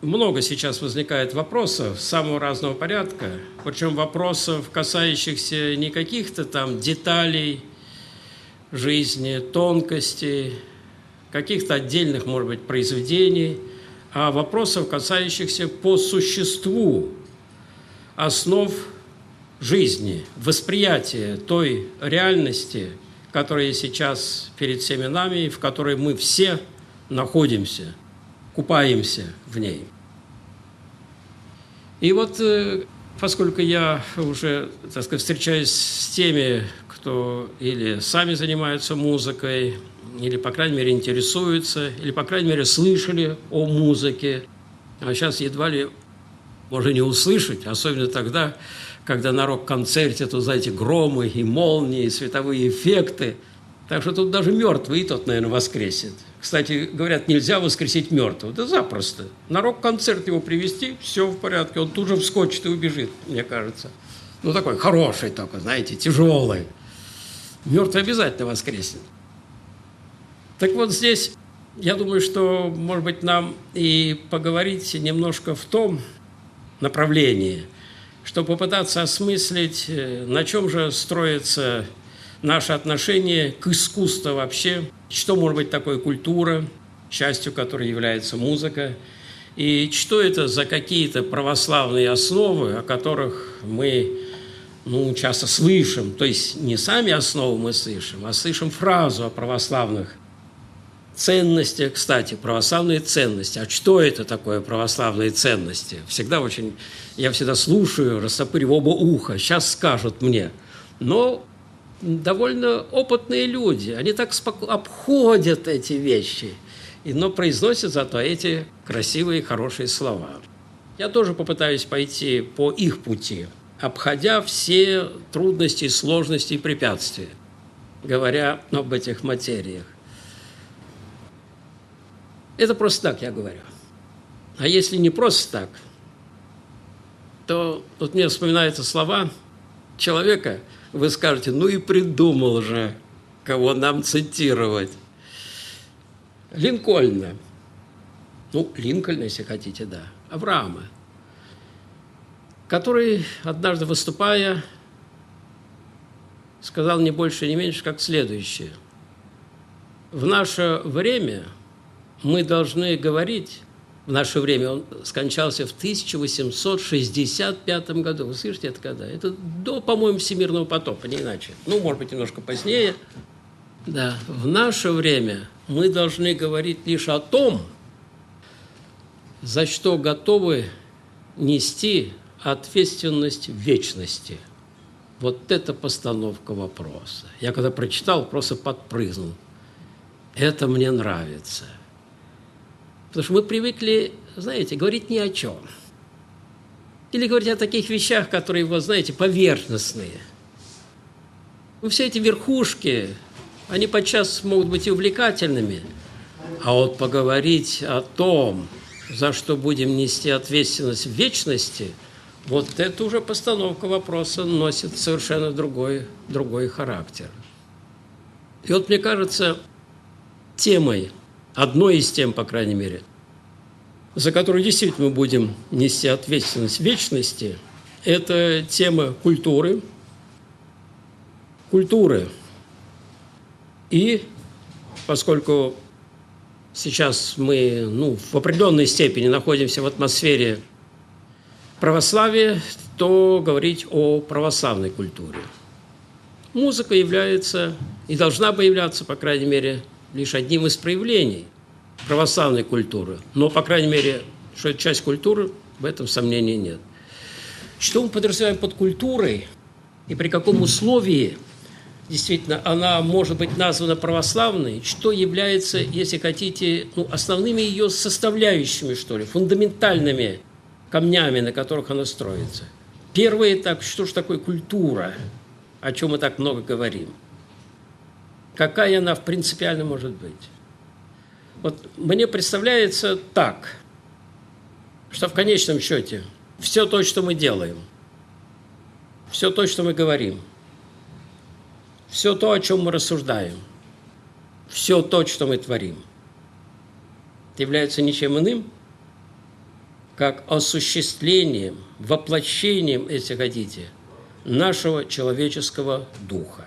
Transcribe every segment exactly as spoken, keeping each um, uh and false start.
Много сейчас возникает вопросов самого разного порядка, причем вопросов, касающихся не каких-то там деталей жизни, тонкостей, каких-то отдельных, может быть, произведений, а вопросов, касающихся по существу основ жизни, восприятия той реальности, которая сейчас перед всеми нами, в которой мы все находимся, купаемся в ней. И вот, поскольку я уже, так сказать, встречаюсь с теми, кто или сами занимаются музыкой, или, по крайней мере, интересуются, или, по крайней мере, слышали о музыке, а сейчас едва ли можно не услышать, особенно тогда, когда на рок-концерте, тут, знаете, громы и молнии, и световые эффекты. Так что тут даже мертвый и тот, наверное, воскресит. Кстати, говорят, нельзя воскресить мертвого. Да запросто. На рок-концерт его привезти, все в порядке. Он тут же вскочит и убежит, мне кажется. Ну, такой хороший только, знаете, тяжелый. Мертвый обязательно воскреснет. Так вот здесь, я думаю, что, может быть, нам и поговорить немножко в том направлении, чтобы попытаться осмыслить, на чем же строится наше отношение к искусству вообще, что может быть такое культура, частью которой является музыка, и что это за какие-то православные основы, о которых мы ну, часто слышим, то есть не сами основы мы слышим, а слышим фразу о православных ценностях. Кстати, православные ценности. А что это такое православные ценности? Всегда очень, я всегда слушаю, растопырив оба уха, сейчас скажут мне. Но довольно опытные люди, они так споко... обходят эти вещи, но произносят зато эти красивые, хорошие слова. Я тоже попытаюсь пойти по их пути, обходя все трудности, сложности и препятствия, говоря об этих материях. Это просто так я говорю. А если не просто так, то вот мне вспоминаются слова человека, вы скажете, ну и придумал же, кого нам цитировать. Линкольна. Ну, Линкольна, если хотите, да. Авраама. Который, однажды выступая, сказал не больше, не меньше, как следующее. В наше время мы должны говорить, в наше время он скончался в тысяча восемьсот шестьдесят пятом году. Вы слышите, это когда? Это до, по-моему, Всемирного потопа, не иначе. Ну, может быть, немножко позднее. Да, в наше время мы должны говорить лишь о том, за что готовы нести ответственность в вечности. Вот это постановка вопроса. Я когда прочитал, просто подпрыгнул. Это мне нравится. Потому что мы привыкли, знаете, говорить ни о чем. Или говорить о таких вещах, которые, вот, знаете, поверхностные. Ну, все эти верхушки, они подчас могут быть и увлекательными. А вот поговорить о том, за что будем нести ответственность в вечности, вот это уже постановка вопроса носит совершенно другой, другой характер. И вот, мне кажется, темой, одной из тем, по крайней мере, за которую действительно мы будем нести ответственность в вечности, это тема культуры. Культуры. И поскольку сейчас мы ну, в определенной степени находимся в атмосфере православия, то говорить о православной культуре. Музыка является и должна бы являться, по крайней мере, лишь одним из проявлений православной культуры. Но, по крайней мере, что это часть культуры, в этом сомнений нет. Что мы подразумеваем под культурой и при каком условии действительно она может быть названа православной, что является, если хотите, ну, основными ее составляющими, что ли, фундаментальными камнями, на которых она строится. Первый этап, что же такое культура, о чем мы так много говорим. Какая она принципиально может быть? Вот мне представляется так, что в конечном счете все то, что мы делаем, все то, что мы говорим, все то, о чем мы рассуждаем, все то, что мы творим, является ничем иным, как осуществлением, воплощением, если хотите, нашего человеческого духа.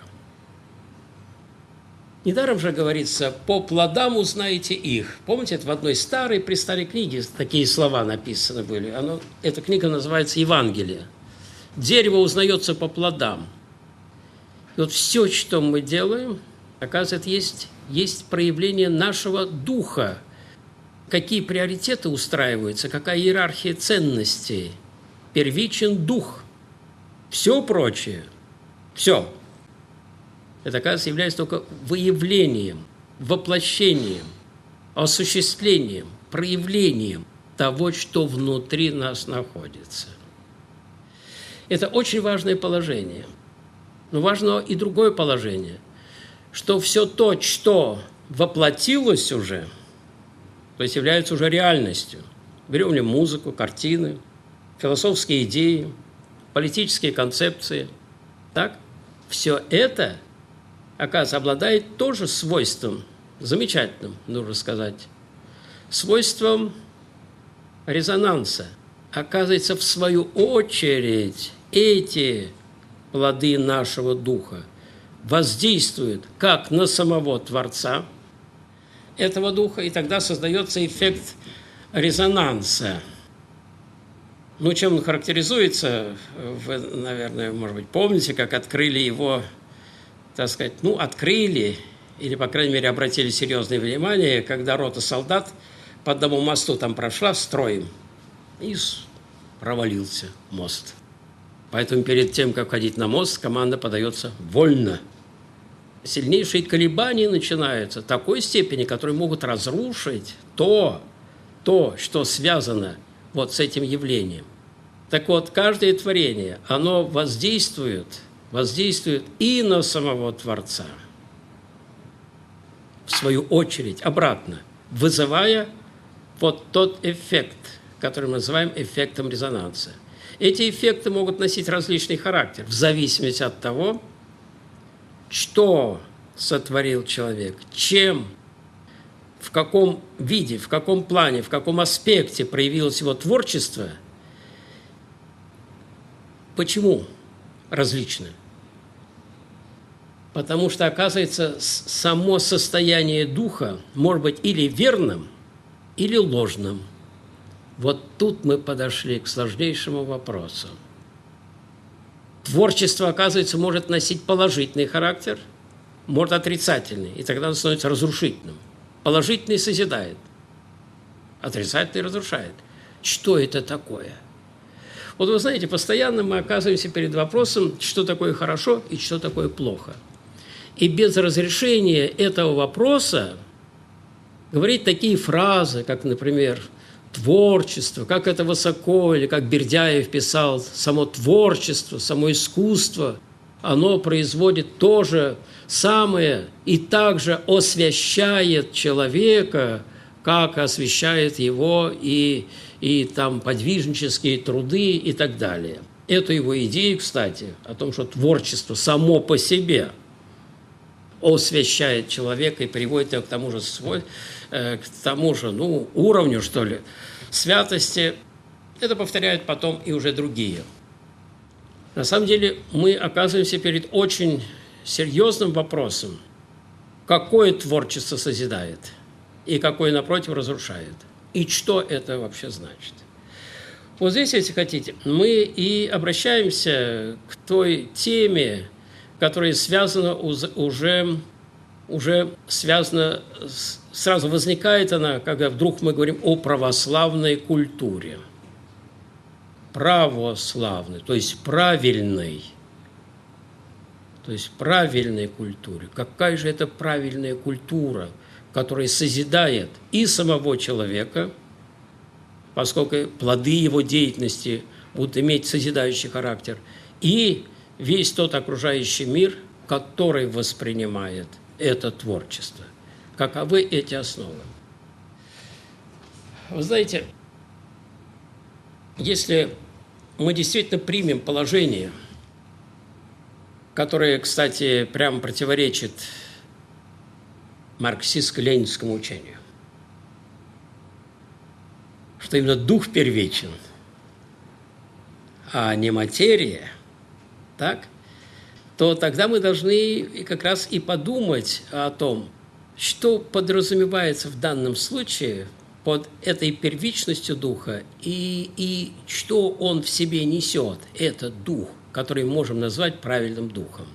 Недаром же говорится: «По плодам узнаете их». Помните, это в одной старой, престарой книге такие слова написаны были. Оно, эта книга называется «Евангелие». Дерево узнается по плодам. И вот все, что мы делаем, оказывается, есть, есть проявление нашего духа. Какие приоритеты устраиваются, какая иерархия ценностей. Первичен дух. Все прочее, все. Это, оказывается, является только выявлением, воплощением, осуществлением, проявлением того, что внутри нас находится. Это очень важное положение. Но важно и другое положение, что все то, что воплотилось уже, то есть является уже реальностью. Берем ли музыку, картины, философские идеи, политические концепции, так? Все это, оказывается, обладает тоже свойством, замечательным, нужно сказать, свойством резонанса. Оказывается, в свою очередь, эти плоды нашего духа воздействуют как на самого Творца этого духа, и тогда создается эффект резонанса. Ну, чем он характеризуется, вы, наверное, может быть, помните, как открыли его, так сказать, ну, открыли, или, по крайней мере, обратили серьезное внимание, когда рота солдат по одному мосту там прошла строем, и провалился мост. Поэтому перед тем, как ходить на мост, команда подается вольно. Сильнейшие колебания начинаются в такой степени, которые могут разрушить то, то, что связано вот с этим явлением. Так вот, каждое творение, оно воздействует, воздействует и на самого Творца, в свою очередь, обратно, вызывая вот тот эффект, который мы называем эффектом резонанса. Эти эффекты могут носить различный характер, в зависимости от того, что сотворил человек, чем, в каком виде, в каком плане, в каком аспекте проявилось его творчество. Почему различно? Потому что, оказывается, само состояние духа может быть или верным, или ложным. Вот тут мы подошли к сложнейшему вопросу. Творчество, оказывается, может носить положительный характер, может отрицательный, и тогда оно становится разрушительным. Положительный созидает, отрицательный разрушает. Что это такое? Вот вы знаете, постоянно мы оказываемся перед вопросом, что такое хорошо и что такое плохо. И без разрешения этого вопроса говорить такие фразы, как, например, творчество, как это высоко, или как Бердяев писал, само творчество, само искусство, оно производит то же самое и также освящает человека, как освящает его и, и там подвижнические труды и так далее. Эту его идею, кстати, о том, что творчество само по себе освящает человека и приводит его к тому же, свой, э, к тому же ну, уровню, что ли, святости, это повторяют потом и уже другие. На самом деле мы оказываемся перед очень серьезным вопросом, какое творчество созидает и какое, напротив, разрушает. И что это вообще значит? Вот здесь, если хотите, мы и обращаемся к той теме, которая связана уже, уже связана, сразу возникает она, когда вдруг мы говорим о православной культуре. Православной, то есть правильной, то есть правильной культуре. Какая же это правильная культура, которая созидает и самого человека, поскольку плоды его деятельности будут иметь созидающий характер, и весь тот окружающий мир, который воспринимает это творчество. Каковы эти основы? Вы знаете, если мы действительно примем положение, которое, кстати, прямо противоречит марксистско-ленинскому учению, что именно дух первичен, а не материя, так, то тогда мы должны как раз и подумать о том, что подразумевается в данном случае под этой первичностью духа и, и что он в себе несет, этот дух, который мы можем назвать правильным духом.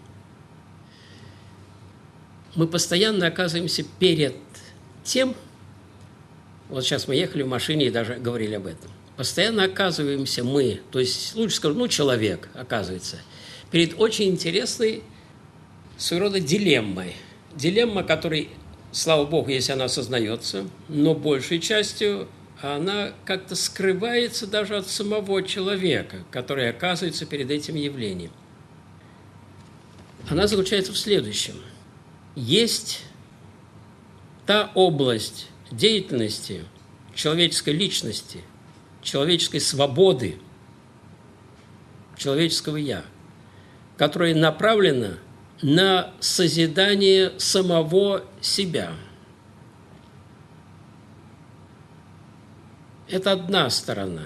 Мы постоянно оказываемся перед тем, вот сейчас мы ехали в машине и даже говорили об этом, постоянно оказываемся мы, то есть, лучше скажу, ну, человек оказывается, перед очень интересной своего рода дилеммой. Дилемма, которой, слава Богу, если она осознается, но большей частью она как-то скрывается даже от самого человека, который оказывается перед этим явлением. Она заключается в следующем. Есть та область деятельности человеческой личности, человеческой свободы, человеческого «я», которая направлена на созидание самого себя. Это одна сторона.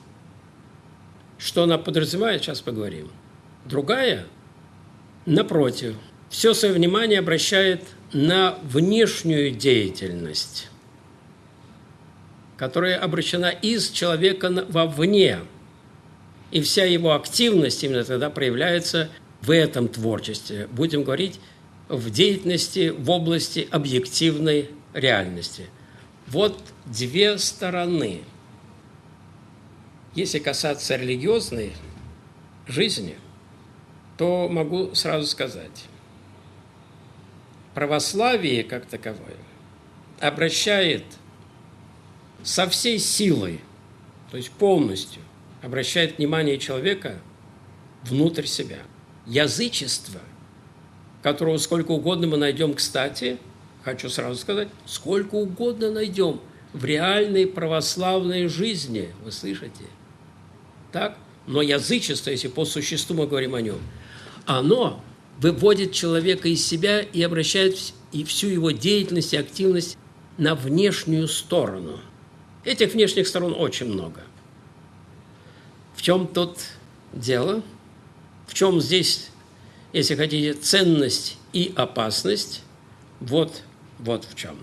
Что она подразумевает, сейчас поговорим. Другая, напротив, все свое внимание обращает на внешнюю деятельность, которая обращена из человека вовне. И вся его активность именно тогда проявляется в этом творчестве. Будем говорить, в деятельности в области объективной реальности. Вот две стороны. Если касаться религиозной жизни, то могу сразу сказать, православие как таковое обращает со всей силой, то есть полностью, обращает внимание человека внутрь себя. Язычество, которого сколько угодно мы найдем, кстати, хочу сразу сказать, сколько угодно найдем в реальной православной жизни, вы слышите? Так? Но язычество, если по существу мы говорим о нем, оно выводит человека из себя и обращает и всю его деятельность и активность на внешнюю сторону. Этих внешних сторон очень много. В чем тут дело? В чем здесь, если хотите, ценность и опасность? Вот, вот в чем.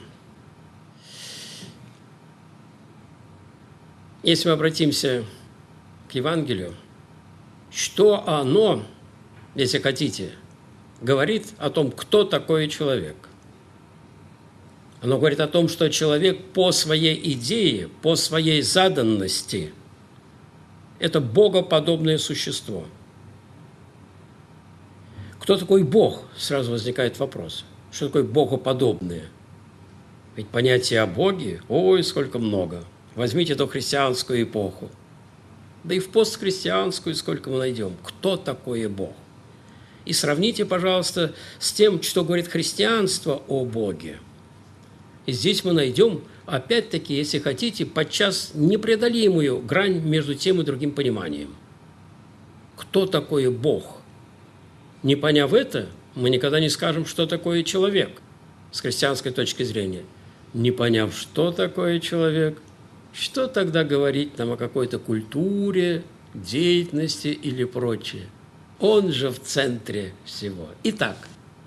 Если мы обратимся к Евангелию, что оно, если хотите, говорит о том, кто такой человек. Оно говорит о том, что человек по своей идее, по своей заданности – это богоподобное существо. Кто такой Бог? Сразу возникает вопрос. Что такое богоподобное? Ведь понятие о Боге, ой, сколько много. Возьмите дохристианскую эпоху. Да и в постхристианскую сколько мы найдем. Кто такой Бог? И сравните, пожалуйста, с тем, что говорит христианство о Боге. И здесь мы найдем, опять-таки, если хотите, подчас непреодолимую грань между тем и другим пониманием. Кто такой Бог? Не поняв это, мы никогда не скажем, что такое человек с христианской точки зрения. Не поняв, что такое человек, что тогда говорить нам о какой-то культуре, деятельности или прочее? Он же в центре всего. Итак,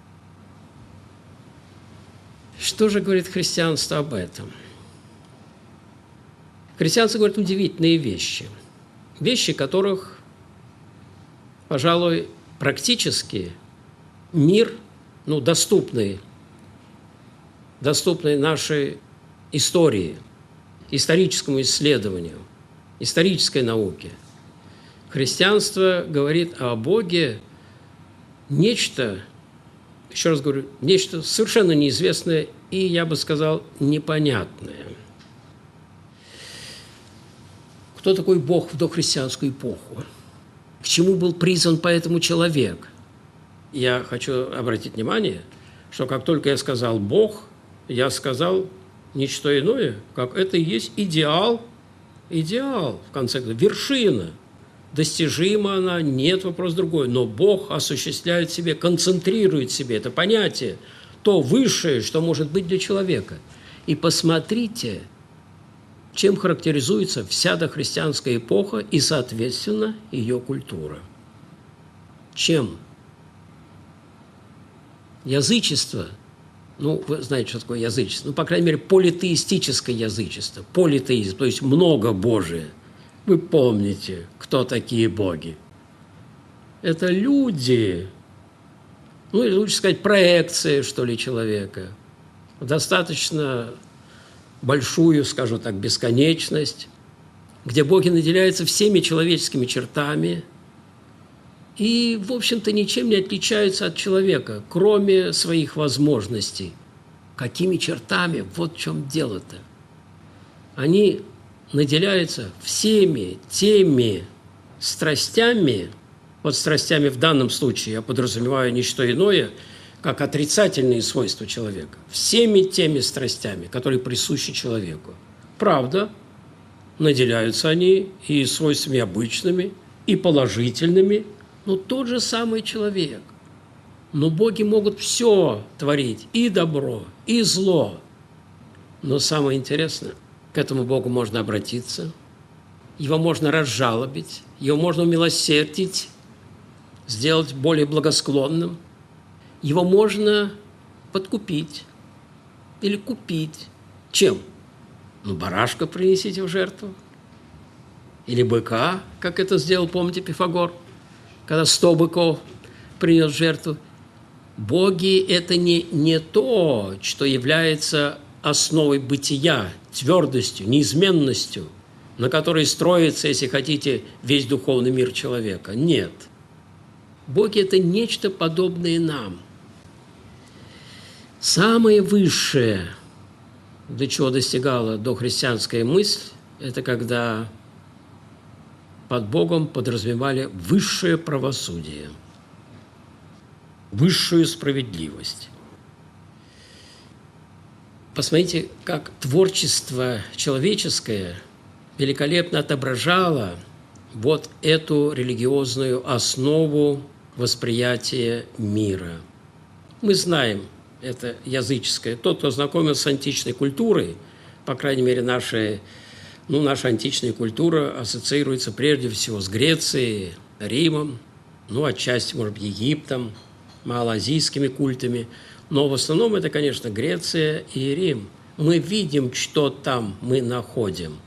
что же говорит христианство об этом? Христианство говорит удивительные вещи. Вещи, которых, пожалуй, практически мир, ну, доступный, доступный нашей истории, историческому исследованию, исторической науке. Христианство говорит о Боге нечто, еще раз говорю, нечто совершенно неизвестное и, я бы сказал, непонятное. Кто такой Бог в дохристианскую эпоху? К чему был призван поэтому человек? Я хочу обратить внимание, что как только я сказал «Бог», я сказал ничто иное, как это и есть идеал, идеал, в конце концов, вершина. Достижима она, нет, вопрос другой. Но Бог осуществляет в себе, концентрирует в себе это понятие, то высшее, что может быть для человека. И посмотрите, чем характеризуется вся дохристианская эпоха и, соответственно, ее культура. Чем? Язычество, ну, вы знаете, что такое язычество, ну, по крайней мере, политеистическое язычество, политеизм, то есть многобожие. Вы помните, кто такие боги? Это люди, ну, или лучше сказать, проекции, что ли, человека. Достаточно большую, скажу так, бесконечность, где боги наделяются всеми человеческими чертами и, в общем-то, ничем не отличаются от человека, кроме своих возможностей. Какими чертами? Вот в чем дело-то. Они наделяются всеми теми страстями, вот страстями в данном случае я подразумеваю не что иное, как отрицательные свойства человека, всеми теми страстями, которые присущи человеку. Правда, наделяются они и свойствами обычными, и положительными, но тот же самый человек. Но боги могут все творить, и добро, и зло. Но самое интересное, к этому Богу можно обратиться, его можно разжалобить, его можно умилосердить, сделать более благосклонным. Его можно подкупить или купить. Чем? Ну, барашка принесите в жертву. Или быка, как это сделал, помните, Пифагор, когда сто быков принес в жертву. Боги – это не, не то, что является основой бытия, твердостью, неизменностью, на которой строится, если хотите, весь духовный мир человека. Нет. Боги – это нечто подобное нам. Самое высшее, до чего достигала дохристианская мысль, это когда под Богом подразумевали высшее правосудие, высшую справедливость. Посмотрите, как творчество человеческое великолепно отображало вот эту религиозную основу восприятия мира. Мы знаем, это языческое. Тот, кто знакомился с античной культурой, по крайней мере, наша, ну, наша античная культура ассоциируется прежде всего с Грецией, Римом, ну, отчасти, может быть, Египтом, малоазийскими культами. Но в основном это, конечно, Греция и Рим. Мы видим, что там мы находим.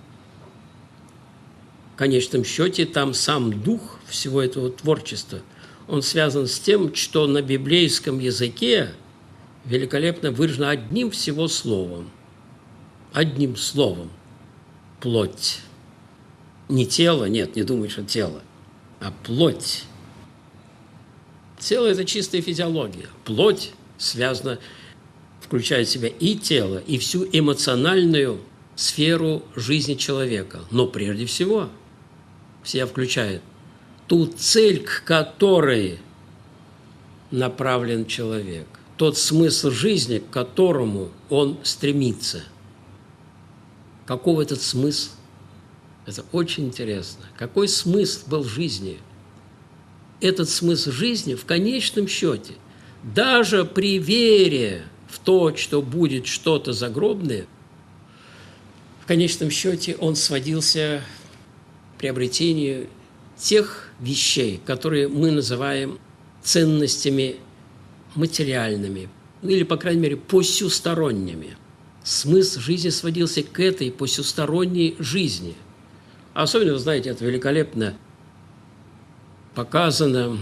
В конечном счете, там сам дух всего этого творчества, он связан с тем, что на библейском языке великолепно выражено одним всего словом. Одним словом. Плоть. Не тело, нет, не думай, что тело, а плоть. Тело – это чистая физиология. Плоть связана, включает в себя и тело, и всю эмоциональную сферу жизни человека. Но прежде всего в себя включает ту цель, к которой направлен человек, тот смысл жизни, к которому он стремится. Каков этот смысл? Это очень интересно. Какой смысл был в жизни? Этот смысл жизни в конечном счете, даже при вере в то, что будет что-то загробное, в конечном счете он сводился к приобретению тех вещей, которые мы называем ценностями материальными, или, по крайней мере, посюсторонними. Смысл жизни сводился к этой посюсторонней жизни. Особенно, вы знаете, это великолепно показано,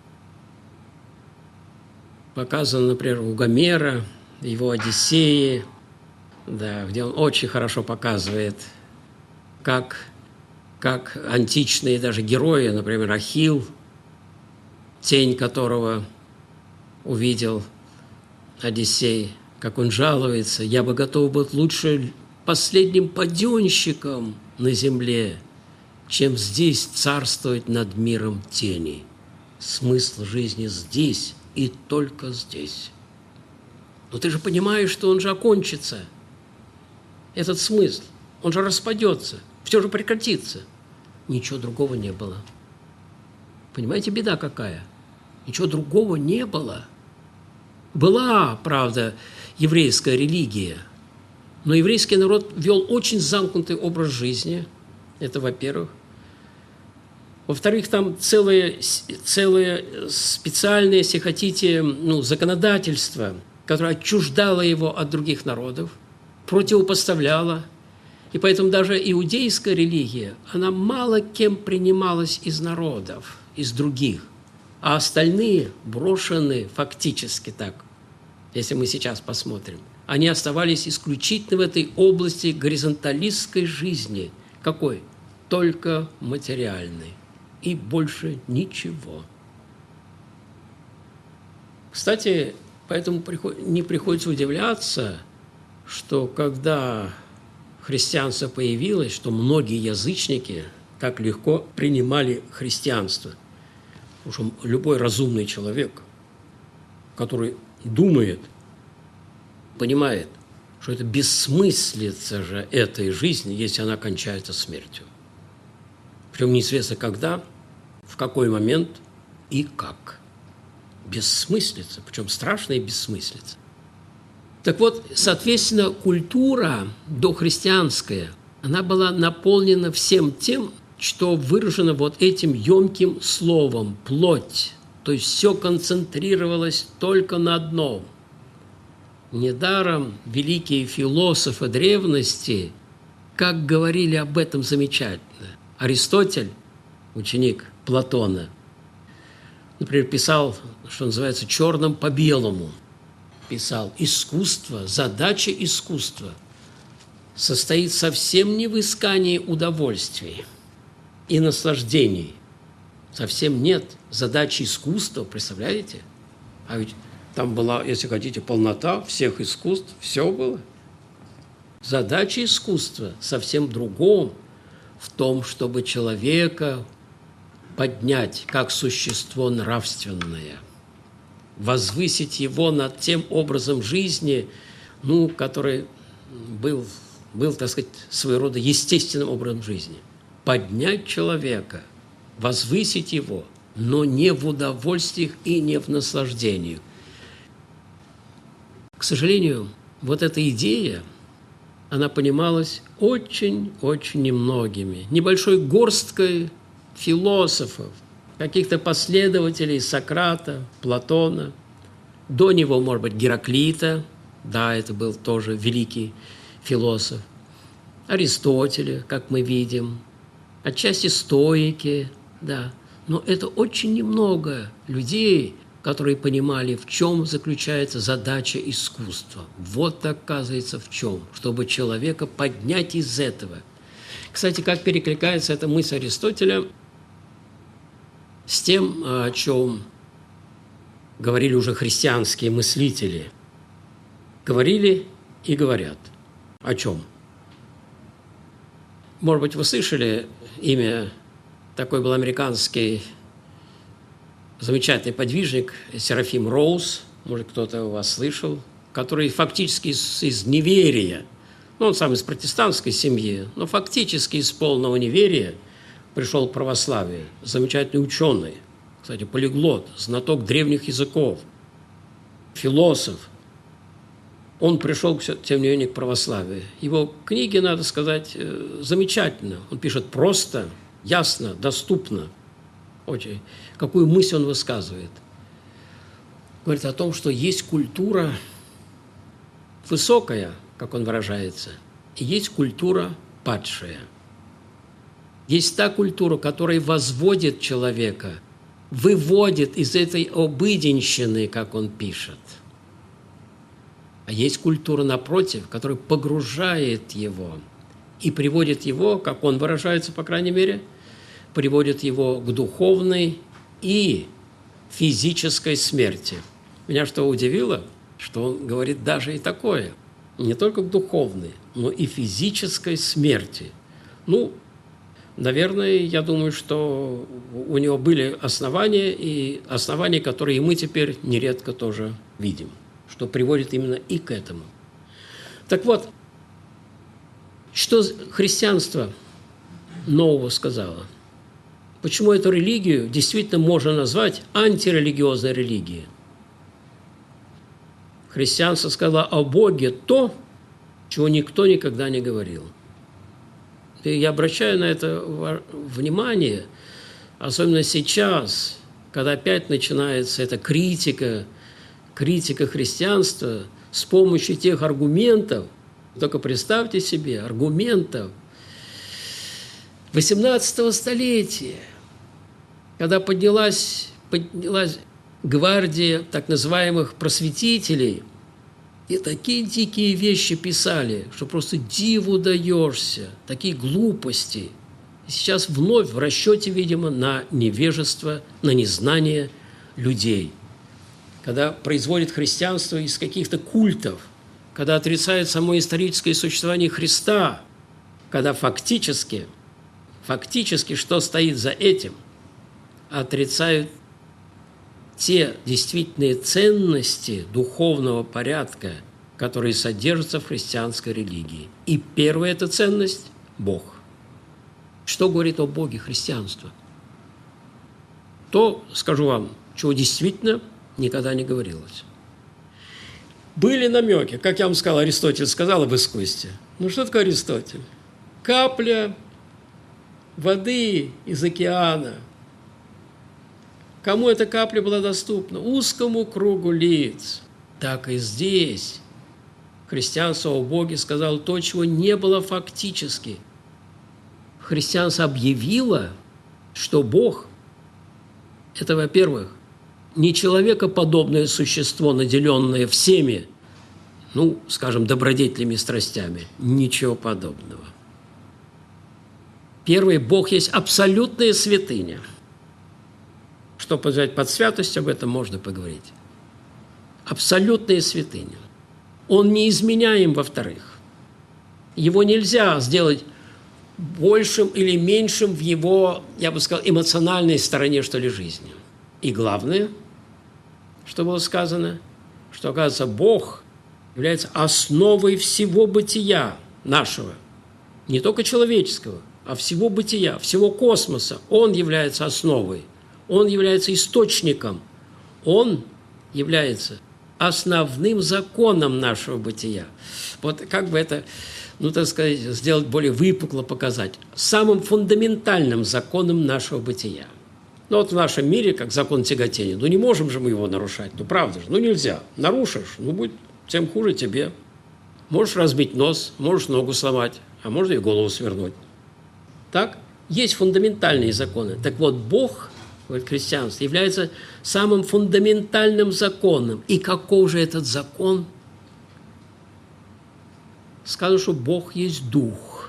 показано, например, у Гомера, его «Одиссеи», да, где он очень хорошо показывает, как, как античные даже герои, например, Ахилл, тень которого увидел Одиссей, как он жалуется: «Я бы готов быть лучше последним паденщиком на земле, чем здесь царствовать над миром теней». Смысл жизни здесь и только здесь. Но ты же понимаешь, что он же окончится. Этот смысл, он же распадется, все же прекратится. Ничего другого не было. Понимаете, беда какая? Ничего другого не было. Была, правда, еврейская религия, Но еврейский народ вел очень замкнутый образ жизни. Это во-первых. Во-вторых, там целое, целое специальное, если хотите, ну, законодательство, которое отчуждало его от других народов, противопоставляло. И поэтому даже иудейская религия, она мало кем принималась из народов, из других. А остальные брошены фактически так, если мы сейчас посмотрим. Они оставались исключительно в этой области горизонталистской жизни. Какой? Только материальной. И больше ничего. Кстати, поэтому не приходится удивляться, что когда христианство появилось, что многие язычники так легко принимали христианство. Потому что любой разумный человек, который думает, понимает, что это бессмыслица же этой жизни, если она кончается смертью. Причем неизвестно когда, в какой момент и как. Бессмыслица, причем страшная бессмыслица. Так вот, соответственно, культура дохристианская, она была наполнена всем тем, что выражено вот этим емким словом «плоть». То есть все концентрировалось только на одном. Недаром великие философы древности, как говорили об этом замечательно. Аристотель, ученик Платона, например, писал, что называется, черным по белому. Писал: искусство, задача искусства состоит совсем не в искании удовольствий и наслаждений. Совсем нет задачи искусства, представляете? А ведь там была, если хотите, полнота всех искусств, все было. Задача искусства совсем в другом, в том, чтобы человека поднять как существо нравственное, возвысить его над тем образом жизни, ну, который был, был, так сказать, своего рода естественным образом жизни. Поднять человека, возвысить его, но не в удовольствиях и не в наслаждениях. К сожалению, вот эта идея, она понималась очень-очень немногими, небольшой горсткой философов, каких-то последователей Сократа, Платона, до него, может быть, Гераклита, да, это был тоже великий философ, Аристотеля, как мы видим, отчасти стоики, да, но это очень немного людей, которые понимали, в чем заключается задача искусства. Вот, оказывается, в чем, чтобы человека поднять из этого. Кстати, как перекликается эта мысль Аристотеля с тем, о чем говорили уже христианские мыслители. Говорили и говорят. О чем? Может быть, вы слышали имя, такой был американский замечательный подвижник Серафим Роуз, может, кто-то у вас слышал, который фактически из, из неверия, ну, он сам из протестантской семьи, но фактически из полного неверия пришел к православию. Замечательный ученый, кстати, полиглот, знаток древних языков, философ. Он пришел, тем не менее, к православию. Его книги, надо сказать, замечательно. Он пишет просто, ясно, доступно. Очень. Какую мысль он высказывает? Говорит о том, что есть культура высокая, как он выражается, и есть культура падшая. Есть та культура, которая возводит человека, выводит из этой обыденщины, как он пишет. А есть культура, напротив, которая погружает его и приводит его, как он выражается, по крайней мере, приводит его к духовной и физической смерти. Меня что удивило, что он говорит даже и такое. Не только к духовной, но и физической смерти. Ну, наверное, я думаю, что у него были основания, и основания, которые мы теперь нередко тоже видим, что приводит именно и к этому. Так вот, что христианство нового сказало? Почему эту религию действительно можно назвать антирелигиозной религией? Христианство сказало о Боге то, чего никто никогда не говорил. И я обращаю на это внимание, особенно сейчас, когда опять начинается эта критика, критика христианства с помощью тех аргументов, только представьте себе, аргументов восемнадцатого столетия, когда поднялась, поднялась гвардия так называемых просветителей, и такие дикие вещи писали, что просто диву даешься, такие глупости. И сейчас вновь в расчете, видимо, на невежество, на незнание людей. Когда производит христианство из каких-то культов, когда отрицает само историческое существование Христа, когда фактически, фактически, что стоит за этим, отрицают те действительные ценности духовного порядка, которые содержатся в христианской религии. И первая эта ценность – Бог. Что говорит о Боге христианство? То, скажу вам, чего действительно никогда не говорилось. Были намеки, как я вам сказал, Аристотель сказал об искусстве. Ну что такое Аристотель? Капля воды из океана. Кому эта капля была доступна? Узкому кругу лиц. Так и здесь христианство о Боге сказало то, чего не было фактически. Христианство объявило, что Бог – это, во-первых, не человекоподобное существо, наделенное всеми, ну, скажем, добродетелями и страстями. Ничего подобного. Первый, Бог есть абсолютная святыня. Что подразумевать под святостью, об этом можно поговорить. Абсолютная святыня. Он неизменяем, во-вторых. Его нельзя сделать большим или меньшим в его, я бы сказал, эмоциональной стороне, что ли, жизни. И главное, что было сказано, что, оказывается, Бог является основой всего бытия нашего, не только человеческого, а всего бытия, всего космоса. Он является основой, он является источником, он является основным законом нашего бытия. Вот как бы это, ну, так сказать, сделать более выпукло, показать. Самым фундаментальным законом нашего бытия. Ну, вот в нашем мире, как закон тяготения, ну, не можем же мы его нарушать, ну, правда же, ну, нельзя. Нарушишь, ну, будет тем хуже тебе. Можешь разбить нос, можешь ногу сломать, а можно и голову свернуть. Так? Есть фундаментальные законы. Так вот, Бог, говорит христианство, является самым фундаментальным законом. И каков же этот закон? Сказано, что Бог есть Дух.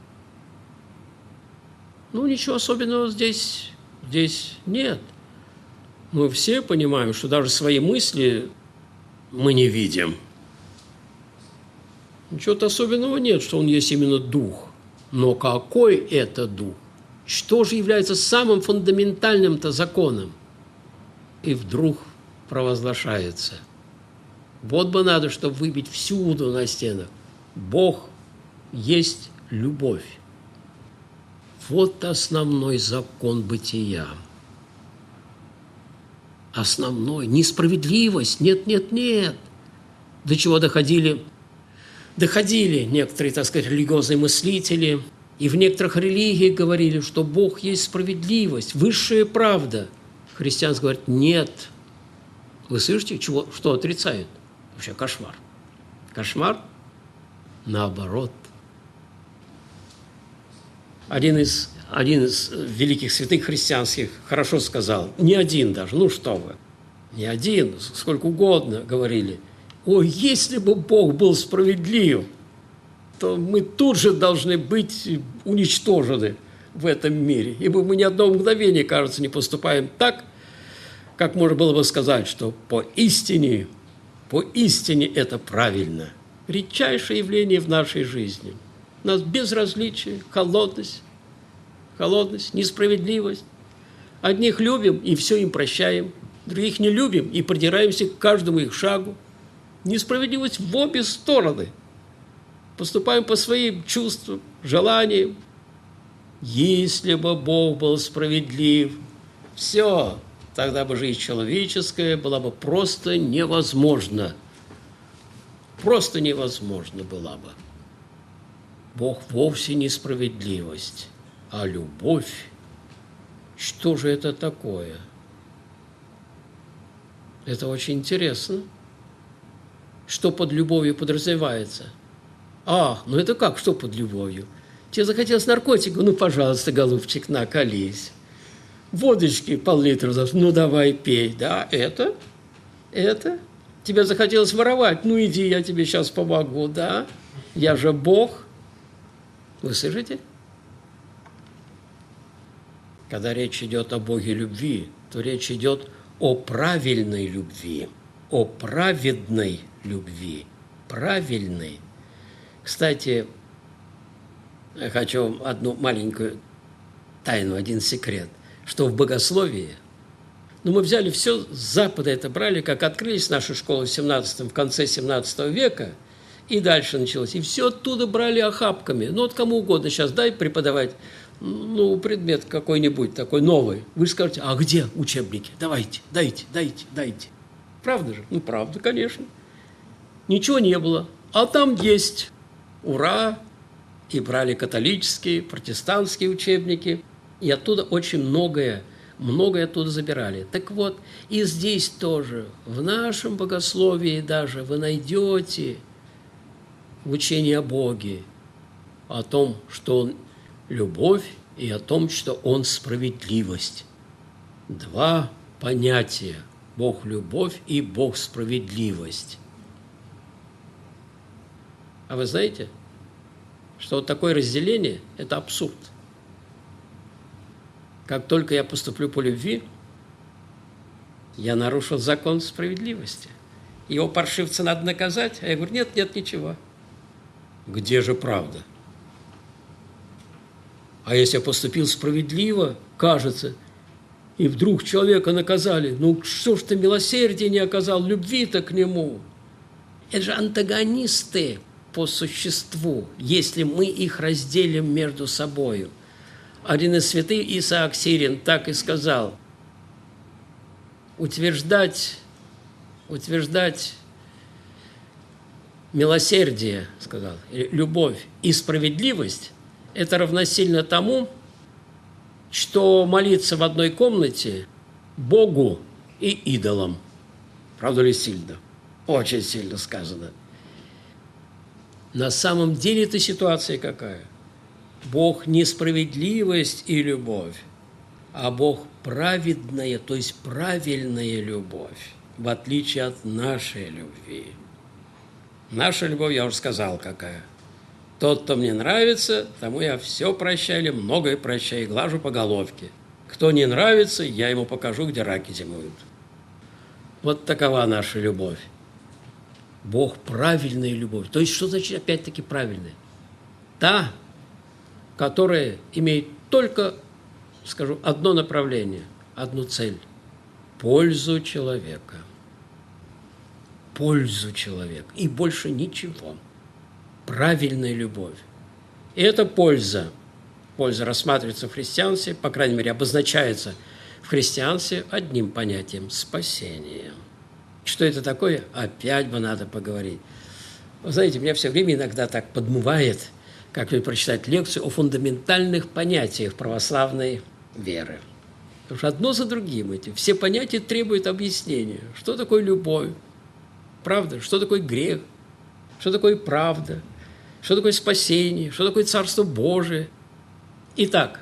Ну, ничего особенного здесь, здесь нет. Мы все понимаем, что даже свои мысли мы не видим. Ничего-то особенного нет, что Он есть именно Дух. Но какой это Дух? Что же является самым фундаментальным-то законом? И вдруг провозглашается. Вот бы надо, чтобы выбить всюду на стенах. Бог есть любовь. Вот основной закон бытия. Основной. Несправедливость. Нет, нет, нет. До чего доходили? Доходили некоторые, так сказать, религиозные мыслители. И в некоторых религиях говорили, что Бог есть справедливость, высшая правда. Христианство говорит, нет. Вы слышите, чего, что отрицают? Вообще кошмар. Кошмар? Наоборот. Один из, один из великих святых христианских хорошо сказал, не один даже, ну что вы, не один, сколько угодно говорили, ой, если бы Бог был справедлив, то мы тут же должны быть уничтожены в этом мире, ибо мы ни одно мгновение, кажется, не поступаем так, как можно было бы сказать, что поистине, поистине это правильно. Редчайшее явление в нашей жизни. У нас безразличие, холодность, холодность, несправедливость. Одних любим и все им прощаем, других не любим и придираемся к каждому их шагу. Несправедливость в обе стороны. Поступаем по своим чувствам, желаниям. Если бы Бог был справедлив, все, тогда бы жизнь человеческая была бы просто невозможна. Просто невозможно была бы. Бог вовсе не справедливость, а любовь. Что же это такое? Это очень интересно. Что под любовью подразумевается? А, ну это как, что под любовью? Тебе захотелось наркотика? Ну, пожалуйста, голубчик, на, колись. Водочки пол-литра, ну давай пей. Да, это, это. Тебе захотелось воровать? Ну иди, я тебе сейчас помогу, да? Я же Бог. Вы слышите? Когда речь идет о Боге любви, то речь идет о правильной любви, о праведной любви, правильной. Кстати, я хочу вам одну маленькую тайну, один секрет, что в богословии, ну, мы взяли все с Запада, это брали, как открылись наши школы в семнадцатом, в конце семнадцатого века, и дальше началось. И все оттуда брали охапками. Ну, вот кому угодно сейчас дай преподавать, ну, предмет какой-нибудь такой новый. Вы скажете, а где учебники? Давайте, дайте, дайте, дайте. Правда же? Ну, правда, конечно. Ничего не было. А там есть. Ура! И брали католические, протестантские учебники. И оттуда очень многое, многое оттуда забирали. Так вот, и здесь тоже, в нашем богословии даже вы найдете учение о Боге, о том, что Он любовь, и о том, что Он справедливость. Два понятия – Бог – любовь и Бог – справедливость. А вы знаете, что вот такое разделение – это абсурд. Как только я поступлю по любви, я нарушил закон справедливости. Его паршивца надо наказать, а я говорю, нет, нет, ничего. Где же правда? А если я поступил справедливо, кажется, и вдруг человека наказали, ну что ж ты милосердия не оказал, любви-то к нему? Это же антагонисты по существу, если мы их разделим между собою. Один из святых, Исаак Сирин, так и сказал: утверждать, утверждать милосердие, сказал, любовь и справедливость – это равносильно тому, что молиться в одной комнате Богу и идолам. Правда ли сильно? Очень сильно сказано. На самом деле это ситуация какая? Бог не справедливость и любовь, а Бог праведная, то есть правильная любовь, в отличие от нашей любви. Наша любовь, я уже сказал, какая. Тот, кто мне нравится, тому я все прощаю или многое прощаю, глажу по головке. Кто не нравится, я ему покажу, где раки зимуют. Вот такова наша любовь. Бог – правильная любовь. То есть, что значит опять-таки правильная? Та, которая имеет только, скажу, одно направление, одну цель – пользу человека. Пользу человека. И больше ничего. Правильная любовь. И эта польза, польза рассматривается в христианстве, по крайней мере, обозначается в христианстве одним понятием – спасение. Что это такое? Опять бы надо поговорить. Вы знаете, меня все время иногда так подмывает, как-нибудь прочитать лекцию о фундаментальных понятиях православной веры. Потому что одно за другим эти все понятия требуют объяснения. Что такое любовь? Правда? Что такое грех? Что такое правда? Что такое спасение? Что такое Царство Божие? Итак,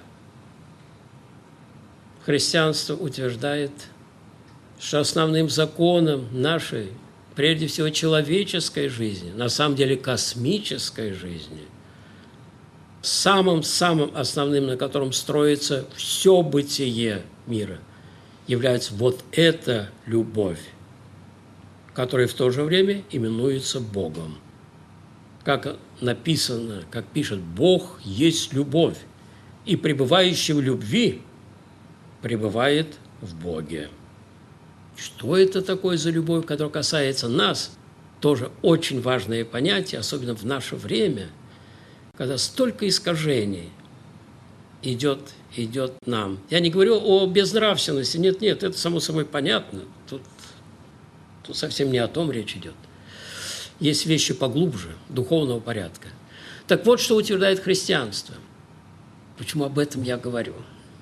христианство утверждает, что основным законом нашей, прежде всего, человеческой жизни, на самом деле космической жизни, самым-самым основным, на котором строится все бытие мира, является вот эта любовь, которая в то же время именуется Богом. Как написано, как пишет, Бог есть любовь, и пребывающий в любви пребывает в Боге. Что это такое за любовь, которая касается нас? Тоже очень важное понятие, особенно в наше время, когда столько искажений идет, идет нам. Я не говорю о безнравственности, нет-нет, это само собой понятно, тут, тут совсем не о том речь идет. Есть вещи поглубже, духовного порядка. Так вот, что утверждает христианство. Почему об этом я говорю?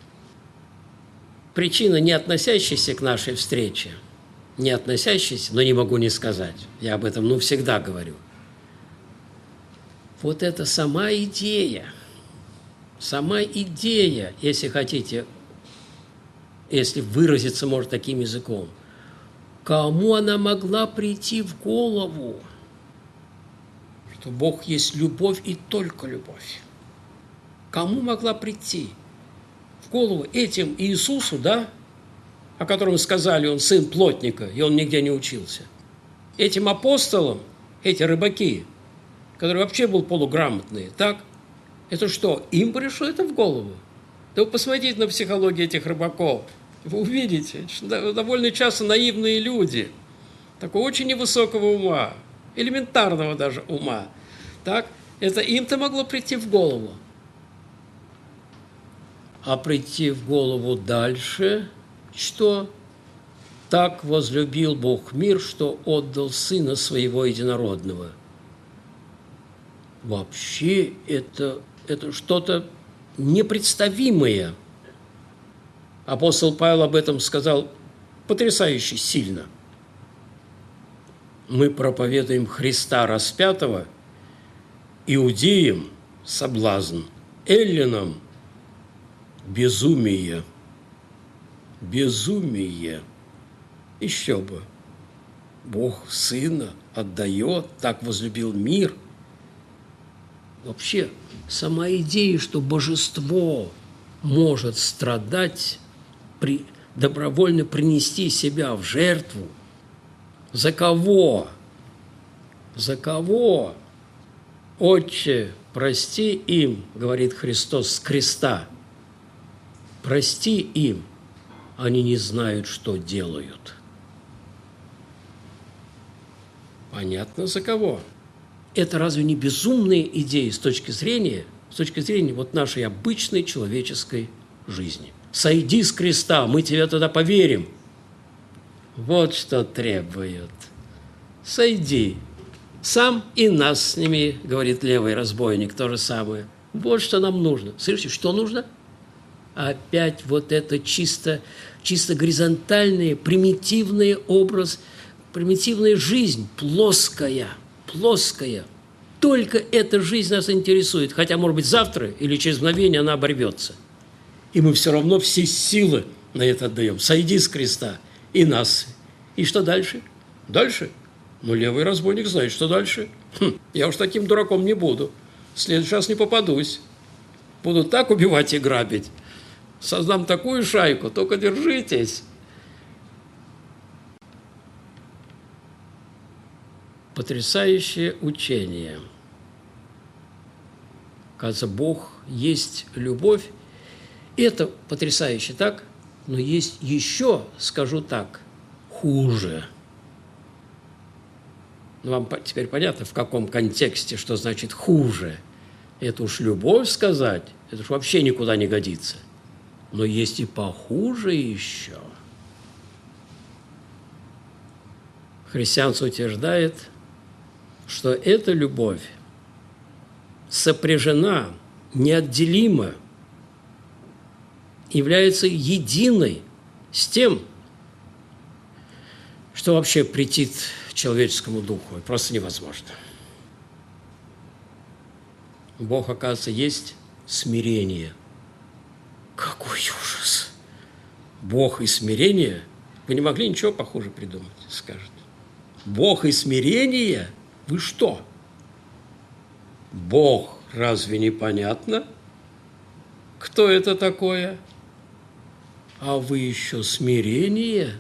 Причина, не относящаяся к нашей встрече, не относящаяся, но не могу не сказать. Я об этом, ну, всегда говорю. Вот это сама идея, сама идея, если хотите, если выразиться, может, таким языком, кому она могла прийти в голову, что Бог есть любовь и только любовь? Кому могла прийти в голову этим Иисусу, да, о котором сказали, он сын плотника, и он нигде не учился? Этим апостолам, эти рыбаки, который вообще был полуграмотный, так? Это что, им пришло это в голову? Да вы посмотрите на психологию этих рыбаков. Вы увидите, что довольно часто наивные люди, такого очень невысокого ума, элементарного даже ума, так? Это им-то могло прийти в голову. А прийти в голову дальше, что так возлюбил Бог мир, что отдал Сына Своего Единородного. Вообще это, это что-то непредставимое. Апостол Павел об этом сказал потрясающе сильно. Мы проповедуем Христа распятого, иудеям – соблазн, эллинам – безумие. Безумие. Еще бы. Бог Сына отдает, так возлюбил мир. Вообще, сама идея, что божество может страдать, при, добровольно принести себя в жертву. За кого? За кого? Отче, прости им, говорит Христос с креста. Прости им, они не знают, что делают. Понятно, за кого? Это разве не безумные идеи с точки зрения, с точки зрения вот нашей обычной человеческой жизни? Сойди с креста, мы тебе тогда поверим. Вот что требуют. Сойди. Сам и нас сними, говорит левый разбойник, то же самое. Вот что нам нужно. Слышите, что нужно? Опять вот это чисто, чисто горизонтальный, примитивный образ, примитивная жизнь, плоская, плоская. Только эта жизнь нас интересует, хотя, может быть, завтра или через мгновение она оборвется. И мы все равно все силы на это отдаем. Сойди с креста и нас. И что дальше? Дальше? Ну, левый разбойник знает, что дальше. Хм, я уж таким дураком не буду. В следующий раз не попадусь. Буду так убивать и грабить. Создам такую шайку, только держитесь. Потрясающее учение. Кажется, Бог есть любовь. Это потрясающе, так? Но есть еще, скажу так, хуже. Ну, вам теперь понятно, в каком контексте, что значит хуже. Это уж любовь сказать, это уж вообще никуда не годится. Но есть и похуже еще. Христианство утверждает, что эта любовь сопряжена, неотделима, является единой с тем, что вообще претит человеческому духу. Просто невозможно. Бог, оказывается, есть смирение. Какой ужас! Бог и смирение? Вы не могли ничего похуже придумать, скажет. Бог и смирение? Вы что? Бог, разве не понятно? Кто это такое? А вы еще смирение?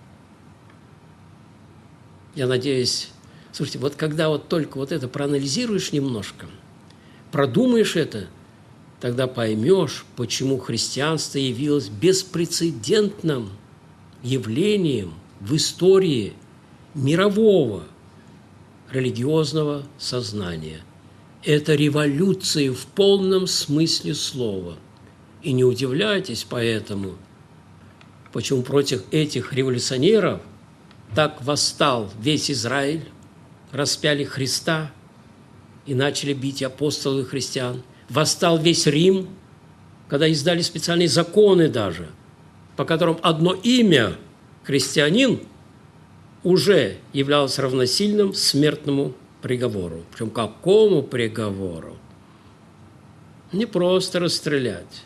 Я надеюсь, слушайте, вот когда вот только вот это проанализируешь немножко, продумаешь это, тогда поймешь, почему христианство явилось беспрецедентным явлением в истории мирового религиозного сознания. Это революция в полном смысле слова. И не удивляйтесь поэтому, почему против этих революционеров так восстал весь Израиль, распяли Христа, и начали бить апостолов и христиан. Восстал весь Рим, когда издали специальные законы даже, по которым одно имя христианин уже являлось равносильным смертному приговору. Причем какому приговору? Не просто расстрелять,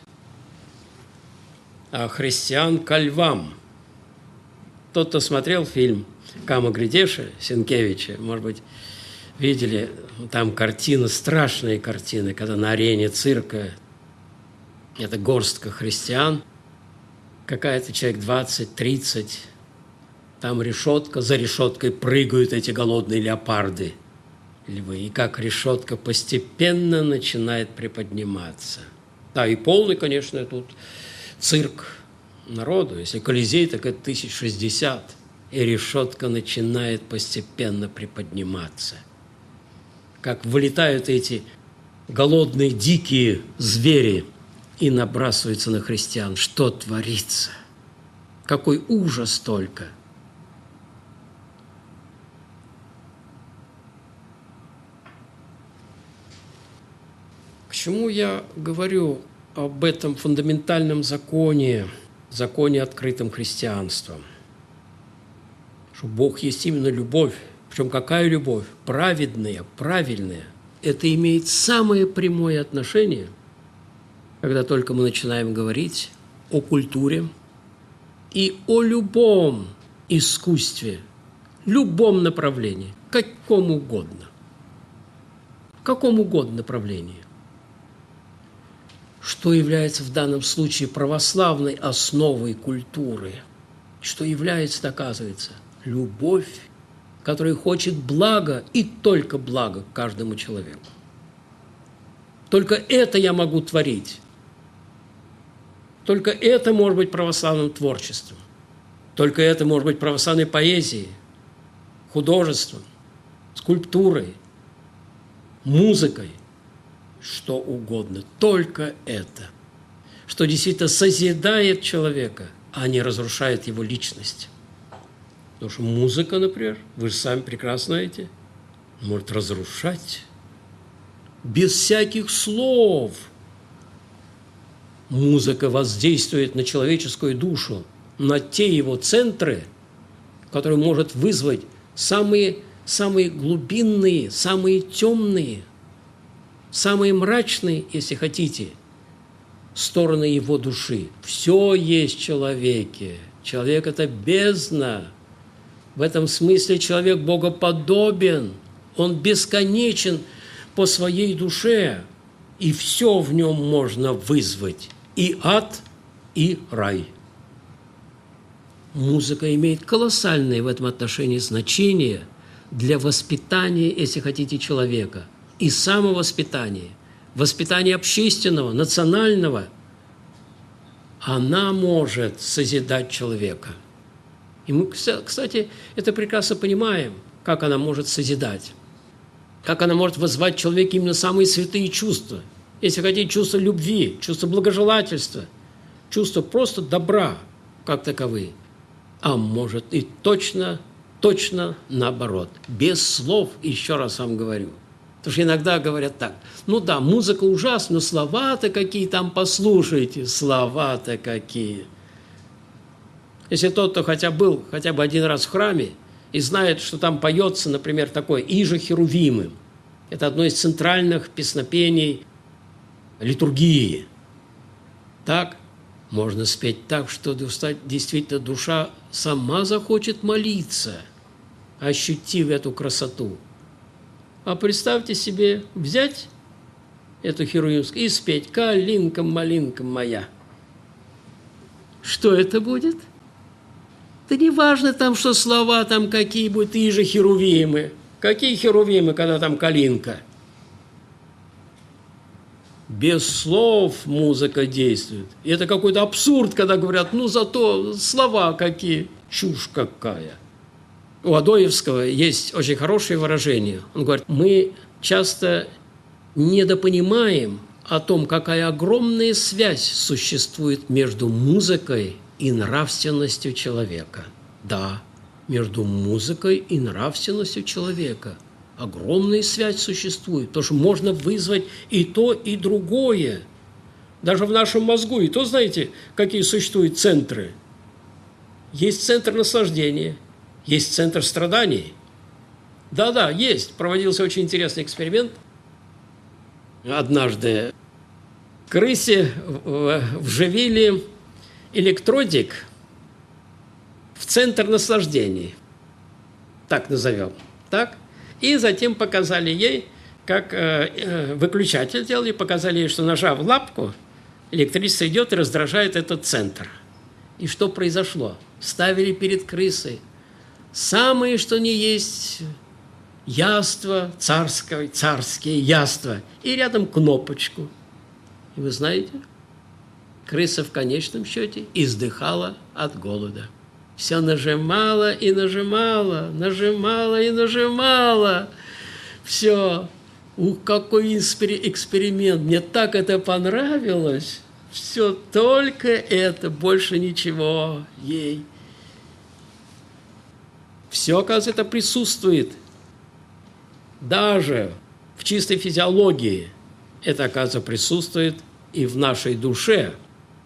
а христиан ко львам. Тот, кто смотрел фильм «Кама Гридеша» Сенкевича, может быть, видели, там картины, страшные картины, когда на арене цирка это горстка христиан, какая-то человек двадцать-тридцать, там решетка, за решеткой прыгают эти голодные леопарды, львы, и как решетка постепенно начинает приподниматься. Да, и полный, конечно, тут цирк народу. Если Колизей, так это тысяч шестьдесят, и решетка начинает постепенно приподниматься. Как вылетают эти голодные, дикие звери и набрасываются на христиан. Что творится? Какой ужас только! К чему я говорю об этом фундаментальном законе, законе, открытом христианством? Что Бог есть именно любовь. Причем какая любовь? Праведная, правильная. Это имеет самое прямое отношение, когда только мы начинаем говорить о культуре и о любом искусстве, любом направлении, каком угодно. В каком угодно направлении. Что является в данном случае православной основой культуры? Что является, оказывается, любовь, которая хочет блага и только блага каждому человеку. Только это я могу творить. Только это может быть православным творчеством. Только это может быть православной поэзией, художеством, скульптурой, музыкой, что угодно. Только это, что действительно созидает человека, а не разрушает его личность. Потому что музыка, например, вы же сами прекрасно знаете, может разрушать без всяких слов. Музыка воздействует на человеческую душу, на те его центры, которые может вызвать самые, самые глубинные, самые темные, самые мрачные, если хотите, стороны его души. Все есть в человеке. Человек – это бездна. В этом смысле человек богоподобен. Он бесконечен по своей душе. И все в нем можно вызвать. И ад, и рай. Музыка имеет колоссальное в этом отношении значение для воспитания, если хотите, человека. И самовоспитания, воспитания общественного, национального. Она может созидать человека. И мы, кстати, это прекрасно понимаем, как она может созидать. Как она может вызвать в человеке именно самые святые чувства. Если хотите, чувство любви, чувство благожелательства, чувство просто добра, как таковые. А может и точно, точно наоборот. Без слов, еще раз вам говорю. Потому что иногда говорят так, ну да, музыка ужасна, но слова-то какие там, послушайте, слова-то какие. Если тот, кто хотя был хотя бы один раз в храме и знает, что там поется, например, такое «Иже Херувимы», это одно из центральных песнопений литургии. Так можно спеть так, что действительно душа сама захочет молиться, ощутив эту красоту. А представьте себе, взять эту херувимскую и спеть «Калинка, малинка моя». Что это будет? Да не важно там, что слова там какие будут, и же херувимы. Какие херувимы, когда там калинка? Без слов музыка действует. И это какой-то абсурд, когда говорят, ну зато слова какие, чушь какая. У Адоевского есть очень хорошее выражение. Он говорит, мы часто недопонимаем о том, какая огромная связь существует между музыкой и нравственностью человека. Да, между музыкой и нравственностью человека огромная связь существует, потому что можно вызвать и то, и другое. Даже в нашем мозгу, и то знаете, какие существуют центры. Есть центр наслаждения, есть центр страданий. Да-да, есть. Проводился очень интересный эксперимент. Однажды крысе вживили электродик в центр наслаждений. Так назовем. Так? И затем показали ей, как э, выключатель делали, показали ей, что, нажав лапку, электричество идет и раздражает этот центр. И что произошло? Ставили перед крысой самые, что ни есть, яства, царское, царские яства, и рядом кнопочку. И вы знаете, крыса в конечном счете издыхала от голода. Все нажимала и нажимала, нажимала и нажимала. Все. Ух, какой эксперимент! Мне так это понравилось. Все только это, больше ничего ей. Все, оказывается, это присутствует. Даже в чистой физиологии это, оказывается, присутствует и в нашей душе.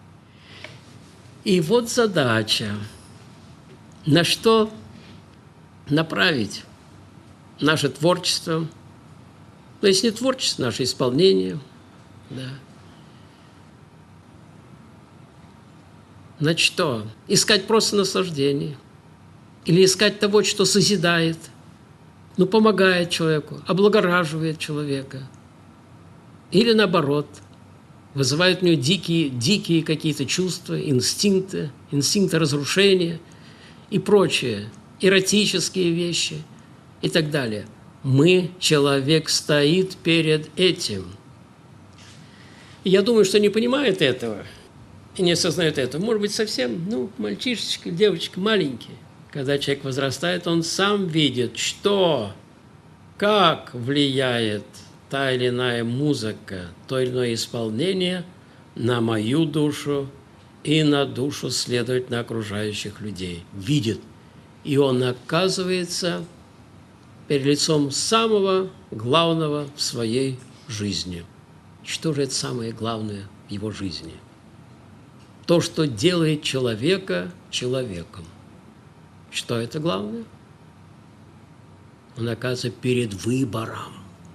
И вот задача. На что направить наше творчество, то есть не творчество, наше исполнение, да. На что? Искать просто наслаждение. Или искать того, что созидает, ну, помогает человеку, облагораживает человека. Или наоборот, вызывает у него дикие, дикие какие-то чувства, инстинкты, инстинкты разрушения и прочее, эротические вещи и так далее. Мы, человек, стоит перед этим. И я думаю, что не понимает этого и не осознает этого. Может быть, совсем, ну, мальчишечка, девочка маленький. Когда человек возрастает, он сам видит, что, как влияет та или иная музыка, то или иное исполнение на мою душу и на душу, следовательно, окружающих людей. Видит. И он оказывается перед лицом самого главного в своей жизни. Что же это самое главное в его жизни? То, что делает человека человеком. Что это главное? Он оказывается перед выбором.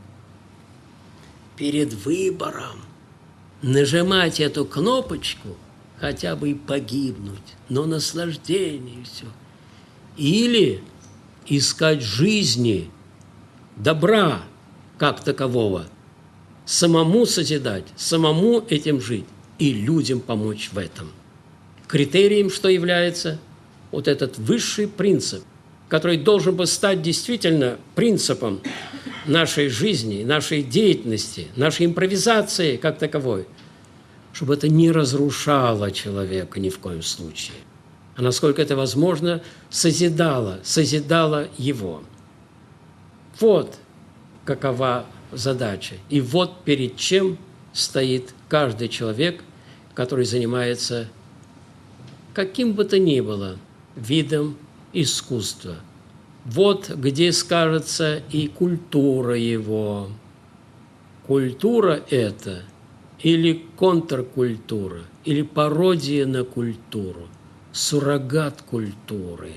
Перед выбором. Нажимать эту кнопочку, хотя бы и погибнуть, но наслаждение все. Или искать жизни, добра как такового, самому созидать, самому этим жить и людям помочь в этом. Критерием, что является вот этот высший принцип, который должен бы стать действительно принципом нашей жизни, нашей деятельности, нашей импровизации как таковой, чтобы это не разрушало человека ни в коем случае, а насколько это возможно, созидало, созидало его. Вот какова задача. И вот перед чем стоит каждый человек, который занимается каким бы то ни было видом искусства. Вот где скажется и культура его. Культура это или контркультура, или пародия на культуру, суррогат культуры.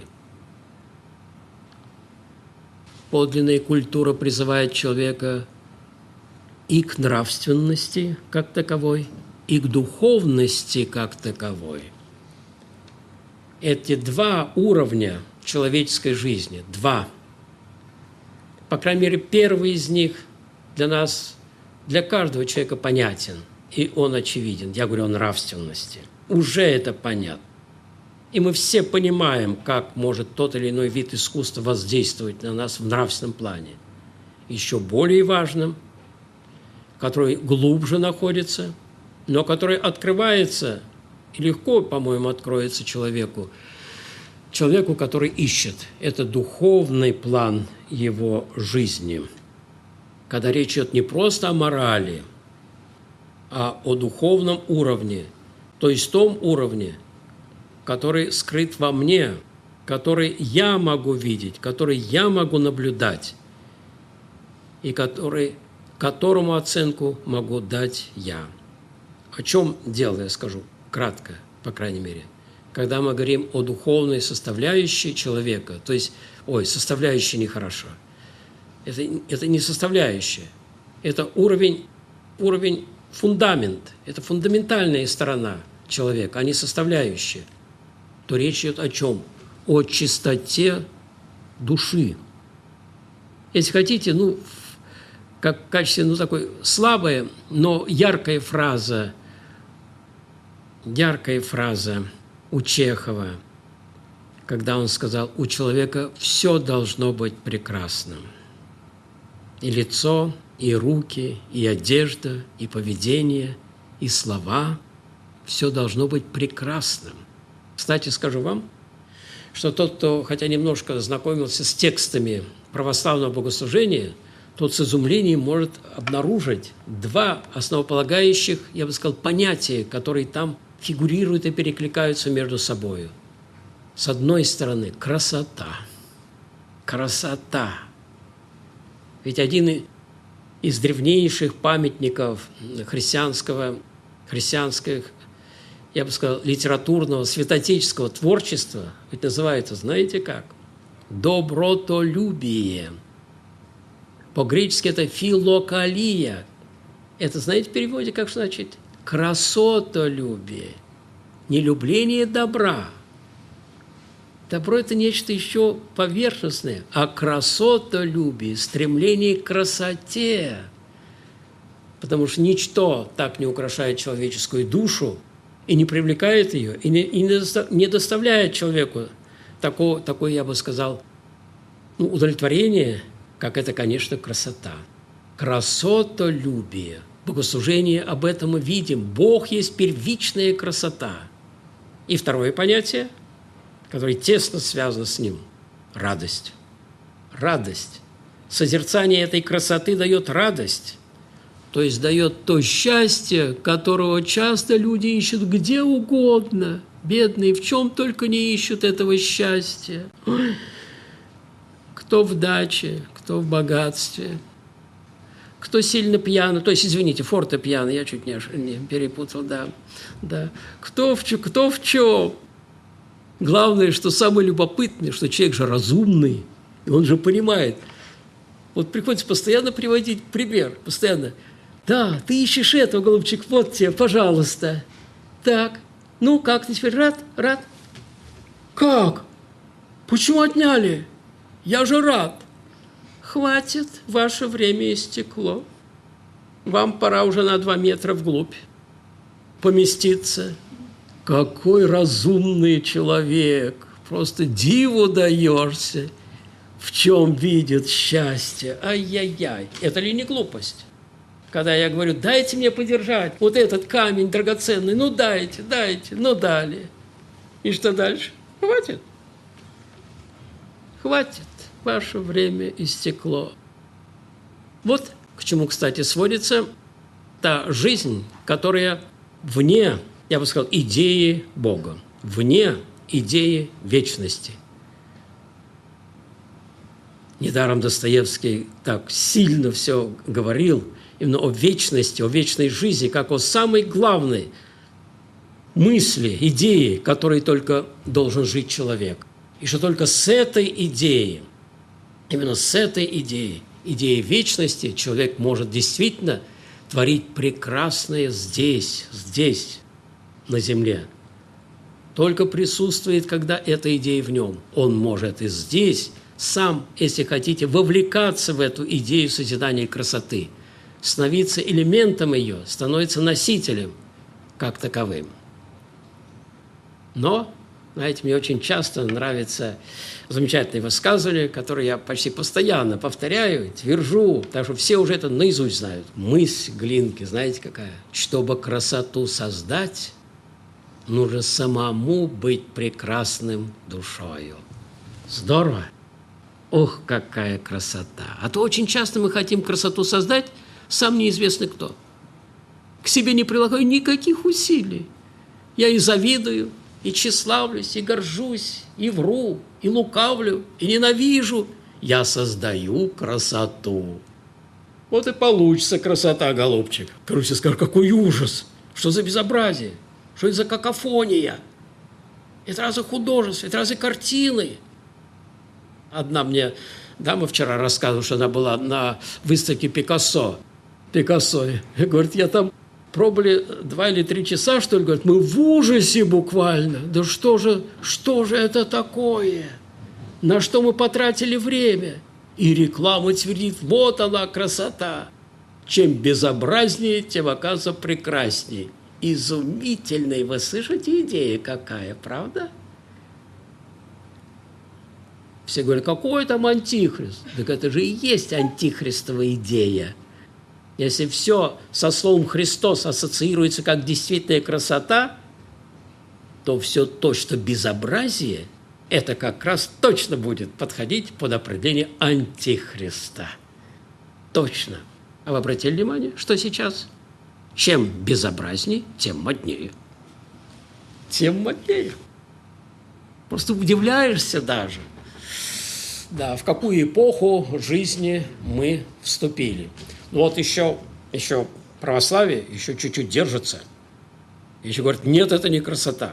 Подлинная культура призывает человека и к нравственности как таковой, и к духовности как таковой. Эти два уровня человеческой жизни, два. По крайней мере, первый из них для нас, для каждого человека понятен, и он очевиден. Я говорю о нравственности. Уже это понятно. И мы все понимаем, как может тот или иной вид искусства воздействовать на нас в нравственном плане. Еще более важным, который глубже находится, но который открывается, и легко, по-моему, откроется человеку, человеку, который ищет. Это духовный план его жизни. Когда речь идет не просто о морали, а о духовном уровне, то есть том уровне, который скрыт во мне, который я могу видеть, который я могу наблюдать. и который, которому оценку могу дать я. О чем дело, я скажу кратко, по крайней мере. Когда мы говорим о духовной составляющей человека, то есть, ой, составляющая нехорошо. Это, это не составляющая, это уровень, уровень, фундамент, это фундаментальная сторона человека, а не составляющая. То речь идет о чем? О чистоте души. Если хотите, ну, как в качестве, ну, такой слабая, но яркая фраза, яркая фраза у Чехова, когда он сказал, у человека все должно быть прекрасным. И лицо, и руки, и одежда, и поведение, и слова. Все должно быть прекрасным. Кстати, скажу вам, что тот, кто хотя немножко знакомился с текстами православного богослужения, тот с изумлением может обнаружить два основополагающих, я бы сказал, понятия, которые там фигурируют и перекликаются между собой. С одной стороны, красота. Красота. Ведь один из древнейших памятников христианского, христианских, я бы сказал, литературного, святоотеческого творчества, ведь называется, знаете как? Добротолюбие. По-гречески это филокалия. Это, знаете, в переводе как значит? Красотолюбие. Не любление добра. Добро – это нечто еще поверхностное, а красотолюбие – стремление к красоте. Потому что ничто так не украшает человеческую душу и не привлекает ее, и не, и не доставляет человеку такого, такое, я бы сказал, ну, удовлетворение, как это, конечно, красота. Красотолюбие. Богослужение об этом мы видим. Бог есть первичная красота. И второе понятие, которое тесно связано с ним – радость. Радость. Созерцание этой красоты дает радость, то есть дает то счастье, которого часто люди ищут где угодно. Бедные, в чем только не ищут этого счастья. Ой. Кто в даче, кто в богатстве, кто сильно пьяный, то есть, извините, форте пьяный, я чуть не, не перепутал, да, да. Кто в, кто в чем? Главное, что самое любопытное, что человек же разумный, и он же понимает. Вот приходится постоянно приводить пример, постоянно. Да, ты ищешь этого, голубчик, вот тебе, пожалуйста. Так, ну как ты теперь рад? Рад? Как? Почему отняли? Я же рад. Хватит, ваше время истекло. Вам пора уже на два метра вглубь поместиться. Какой разумный человек! Просто диву даешься, в чем видит счастье. Ай-яй-яй! Это ли не глупость? Когда я говорю, дайте мне подержать вот этот камень драгоценный, ну дайте, дайте, ну дали. И что дальше? Хватит. Хватит. Ваше время истекло. Вот к чему, кстати, сводится та жизнь, которая вне, я бы сказал, идеи Бога, вне идеи вечности. Недаром Достоевский так сильно все говорил именно о вечности, о вечной жизни, как о самой главной мысли, идеи, которой только должен жить человек. И что только с этой идеей, именно с этой идеей, идеей вечности, человек может действительно творить прекрасное здесь, здесь, на земле. Только присутствует, когда эта идея в нем. Он может и здесь сам, если хотите, вовлекаться в эту идею созидания красоты, становиться элементом ее, становится носителем как таковым. Но, знаете, мне очень часто нравится замечательное высказывание, которое я почти постоянно повторяю, твержу, потому что все уже это наизусть знают. Мысль Глинки, знаете какая? Чтобы красоту создать, нужно самому быть прекрасным душою. Здорово! Ох, какая красота! А то очень часто мы хотим красоту создать, сам неизвестно кто. К себе не прилагаю никаких усилий. Я и завидую, и тщеславлюсь, и горжусь, и вру, и лукавлю, и ненавижу. Я создаю красоту. Вот и получится красота, голубчик. Короче, скажу, какой ужас! Что за безобразие? Что это за какофония? Это разве художество? Это разве картины? Одна мне дама вчера рассказывала, что она была на выставке Пикассо. Пикассо. И говорит, я там пробовали два или три часа, что ли. Говорит, мы в ужасе буквально. Да что же, что же это такое? На что мы потратили время? И реклама твердит, вот она красота. Чем безобразнее, тем, оказывается, прекраснее. Изумительная, вы слышите, идея какая, правда? Все говорят, какой там антихрист? Так это же и есть антихристовая идея. Если все со словом «Христос» ассоциируется как действительная красота, то все то, что безобразие, это как раз точно будет подходить под определение антихриста. Точно. А вы обратили внимание, что сейчас? Чем безобразнее, тем моднее. Тем моднее. Просто удивляешься даже. Да, в какую эпоху жизни мы вступили. Ну вот еще, еще православие еще чуть-чуть держится. Еще говорит, нет, это не красота.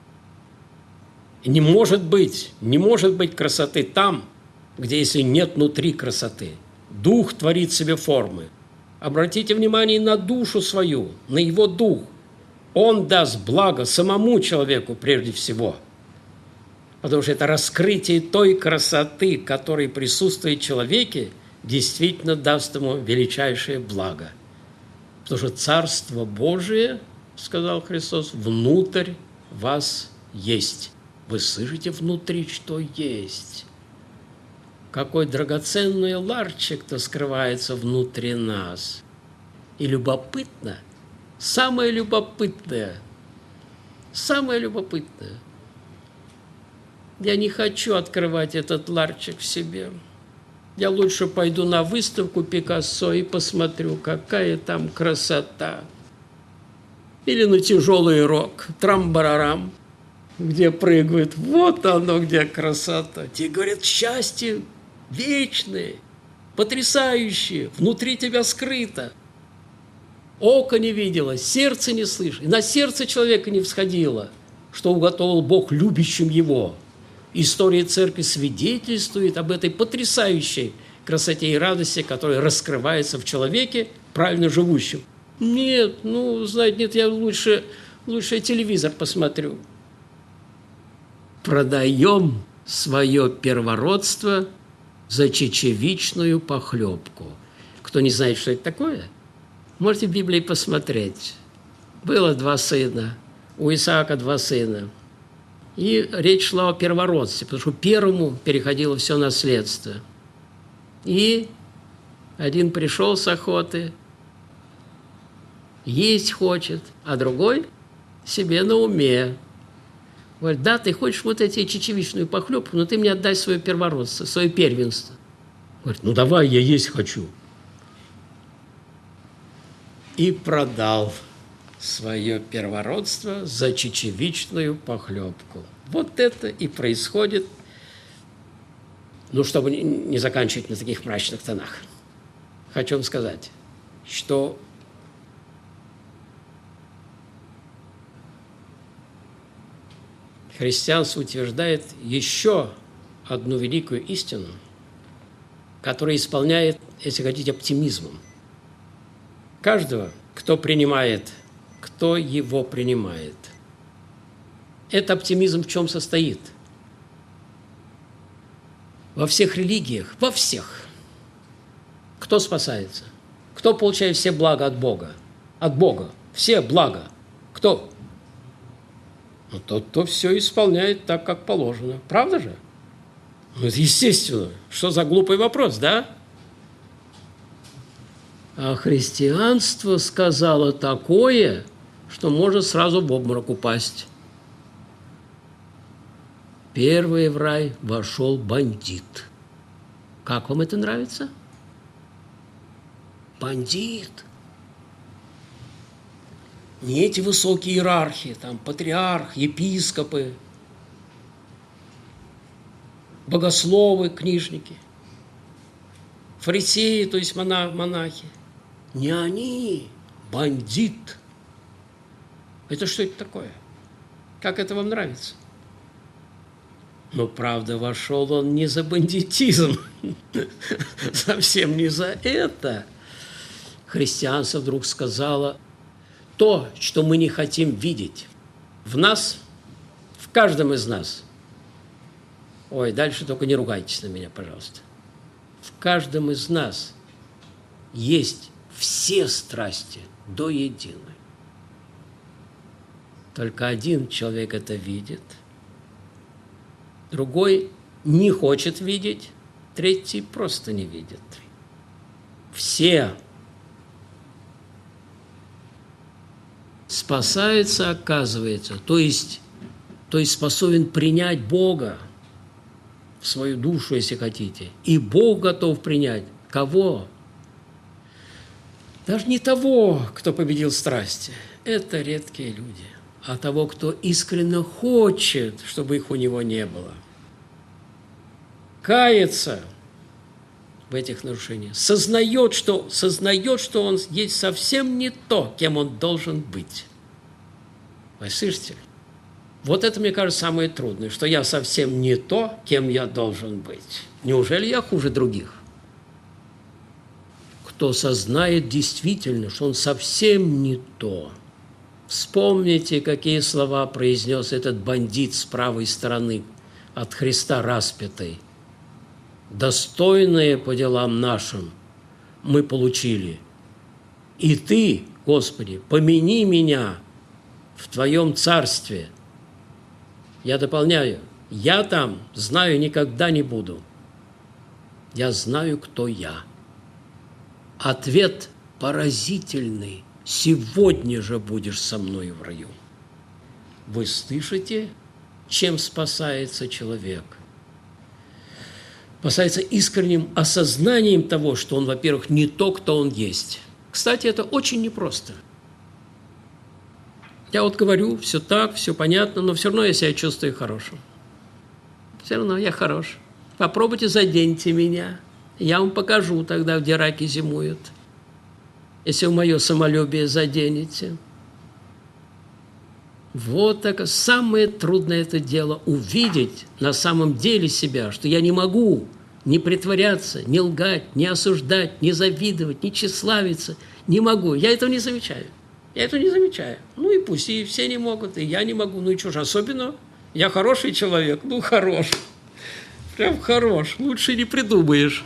И не может быть, не может быть красоты там, где если нет внутри красоты. Дух творит себе формы. Обратите внимание на душу свою, на его дух. Он даст благо самому человеку прежде всего. Потому что это раскрытие той красоты, которая присутствует в человеке, действительно даст ему величайшее благо. Потому что Царство Божие, сказал Христос, внутрь вас есть. Вы слышите внутри, что есть. Какой драгоценный ларчик-то скрывается внутри нас. И любопытно, самое любопытное, самое любопытное, я не хочу открывать этот ларчик в себе. Я лучше пойду на выставку Пикассо и посмотрю, какая там красота. Или на тяжелый рок, трам-барарам, где прыгают. Вот оно, где красота. Те говорят, счастье вечное, потрясающее, внутри тебя скрыто. Око не видело, сердце не слышало. И на сердце человека не всходило, что уготовил Бог любящим его. История церкви свидетельствует об этой потрясающей красоте и радости, которая раскрывается в человеке, правильно живущем. Нет, ну, знаете, нет, я лучше, лучше телевизор посмотрю. Продаем свое первородство за чечевичную похлебку. Кто не знает, что это такое, можете в Библии посмотреть. Было два сына, у Исаака два сына. И речь шла о первородстве, потому что первому переходило все наследство. И один пришел с охоты, есть хочет, а другой себе на уме. Говорит, да, ты хочешь вот эти чечевичную похлебку, но ты мне отдай свое первородство, свое первенство. Говорит, ну давай, я есть хочу. И продал свое первородство за чечевичную похлебку. Вот это и происходит, ну, чтобы не заканчивать на таких мрачных тонах. Хочу вам сказать, что христианство утверждает еще одну великую истину, которая исполняет, если хотите, оптимизмом. Каждого, кто принимает кто его принимает. Этот оптимизм в чем состоит? Во всех религиях, во всех. Кто спасается? Кто получает все блага от Бога? От Бога. Все блага. Кто? Ну, тот, кто все исполняет так, как положено. Правда же? Ну, это естественно. Что за глупый вопрос, да? А христианство сказало такое, что может сразу в обморок упасть. Первый в рай вошел бандит. Как вам это нравится? Бандит. Не эти высокие иерархи, там патриарх, епископы, богословы, книжники. фарисеи, то есть монахи. Не они, бандит. Это что это такое? Как это вам нравится? Но, правда, вошел он не за бандитизм, совсем не за это. Христианство вдруг сказало: то, что мы не хотим видеть в нас, в каждом из нас. Ой, дальше только не ругайтесь на меня, пожалуйста. В каждом из нас есть все страсти до единой. Только один человек это видит, другой не хочет видеть, третий просто не видит. Все спасается, оказывается, то есть, то есть способен принять Бога в свою душу, если хотите. И Бог готов принять кого? Даже не того, кто победил страсти. Это редкие люди. А того, кто искренне хочет, чтобы их у него не было. Кается в этих нарушениях. Сознает, что, сознает, что он есть совсем не то, кем он должен быть. Вы слышите? Вот это, мне кажется, самое трудное, что я совсем не то, кем я должен быть. Неужели я хуже других? Кто сознает действительно, что он совсем не то. Вспомните, какие слова произнес этот бандит с правой стороны от Христа распятый. «Достойные по делам нашим мы получили. И Ты, Господи, помяни меня в Твоем царстве». Я дополняю: я там, знаю, никогда не буду. Я знаю, кто я. Ответ поразительный. Сегодня же будешь со мной в раю. Вы слышите, чем спасается человек? Спасается искренним осознанием того, что он, во-первых, не то, кто он есть. Кстати, это очень непросто. Я вот говорю, все так, все понятно, но все равно я себя чувствую хорошим. Все равно я хорош. Попробуйте заденьте меня. Я вам покажу тогда, где раки зимуют. Если вы мое самолюбие заденете. Вот так. Самое трудное это дело – увидеть на самом деле себя, что я не могу не притворяться, не лгать, не осуждать, не завидовать, не тщеславиться. Не могу. Я этого не замечаю. Я этого не замечаю. Ну и пусть, и все не могут, и я не могу. Ну и что же, особенно я хороший человек. Ну, хорош. Прям хорош. Лучше не придумаешь.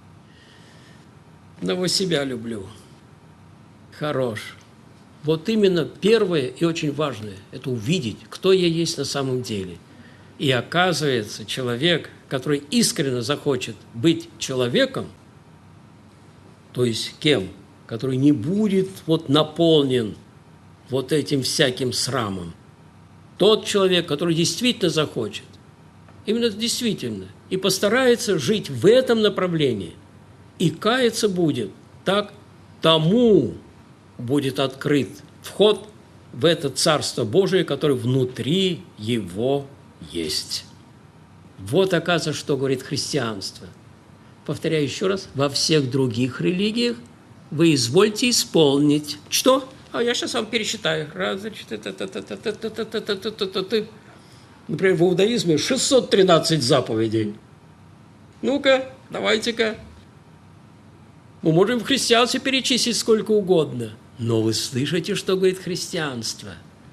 Одного себя люблю. Хорош. Вот именно первое и очень важное – это увидеть, кто я есть на самом деле. И оказывается, человек, который искренне захочет быть человеком, то есть кем? Который не будет вот наполнен вот этим всяким срамом. Тот человек, который действительно захочет, именно действительно, и постарается жить в этом направлении, и каяться будет, так тому будет открыт вход в это Царство Божие, которое внутри его есть. Вот, оказывается, что говорит христианство. Повторяю еще раз, во всех других религиях вы извольте исполнить. Что? А я сейчас вам пересчитаю. Раз, значит, например, в иудаизме шестьсот тринадцать заповедей. Ну-ка, давайте-ка. Мы можем в христианстве перечислить сколько угодно. Но вы слышите, что говорит христианство?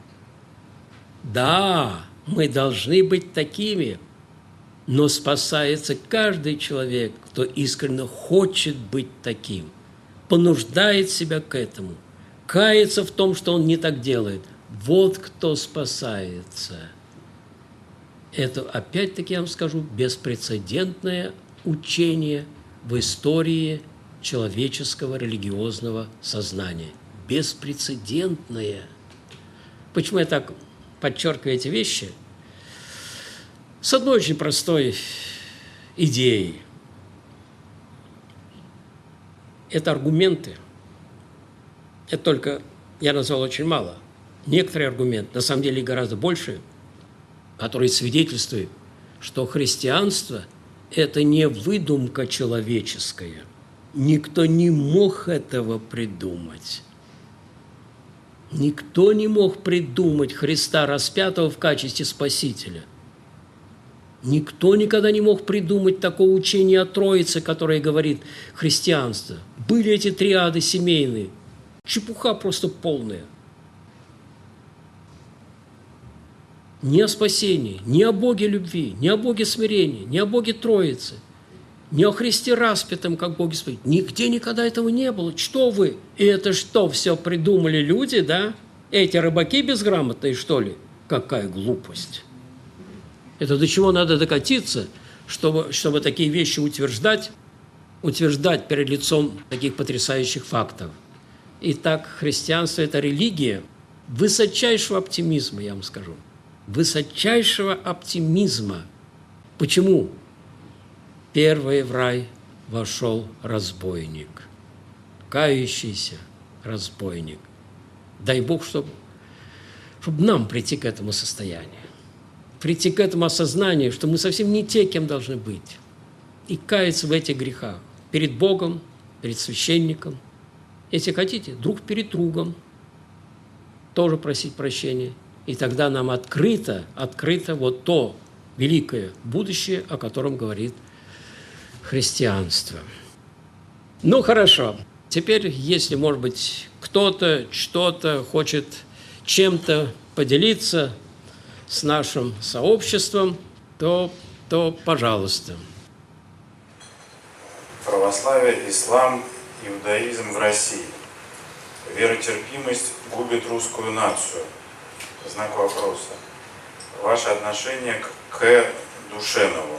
Да, мы должны быть такими, но спасается каждый человек, кто искренне хочет быть таким, понуждает себя к этому, кается в том, что он не так делает. Вот кто спасается. Это, опять-таки, я вам скажу, беспрецедентное учение в истории человеческого религиозного сознания. Беспрецедентное. Почему я так подчеркиваю эти вещи? С одной очень простой идеей. Это аргументы. Это только, я назвал очень мало. Некоторые аргументы, на самом деле гораздо больше, которые свидетельствуют, что христианство – это не выдумка человеческая. Никто не мог этого придумать. Никто не мог придумать Христа распятого в качестве Спасителя. Никто никогда не мог придумать такого учения о Троице, которое говорит христианство. Были эти триады семейные. Чепуха просто полная. Ни о спасении, ни о Боге любви, ни о Боге смирения, ни о Боге Троицы, ни о Христе распятом, как Боге Спаситель. Нигде никогда этого не было. Что вы? И это что, все придумали люди, да? Эти рыбаки безграмотные, что ли? Какая глупость. Это до чего надо докатиться, чтобы, чтобы такие вещи утверждать, утверждать перед лицом таких потрясающих фактов. Итак, христианство – это религия высочайшего оптимизма, я вам скажу. Высочайшего оптимизма. Почему? Первый в рай вошел разбойник, кающийся разбойник. Дай Бог, чтобы, чтобы нам прийти к этому состоянию. Прийти к этому осознанию, что мы совсем не те, кем должны быть. И каяться в этих грехах. Перед Богом, перед священником. Если хотите, друг перед другом. Тоже просить прощения. И тогда нам открыто, открыто вот то великое будущее, о котором говорит христианство. Ну, хорошо. Теперь, если, может быть, кто-то, что-то хочет чем-то поделиться с нашим сообществом, то, то пожалуйста. Православие, ислам, иудаизм в России. Веротерпимость губит русскую нацию. Знак вопроса. Ваше отношение к, к Душенову.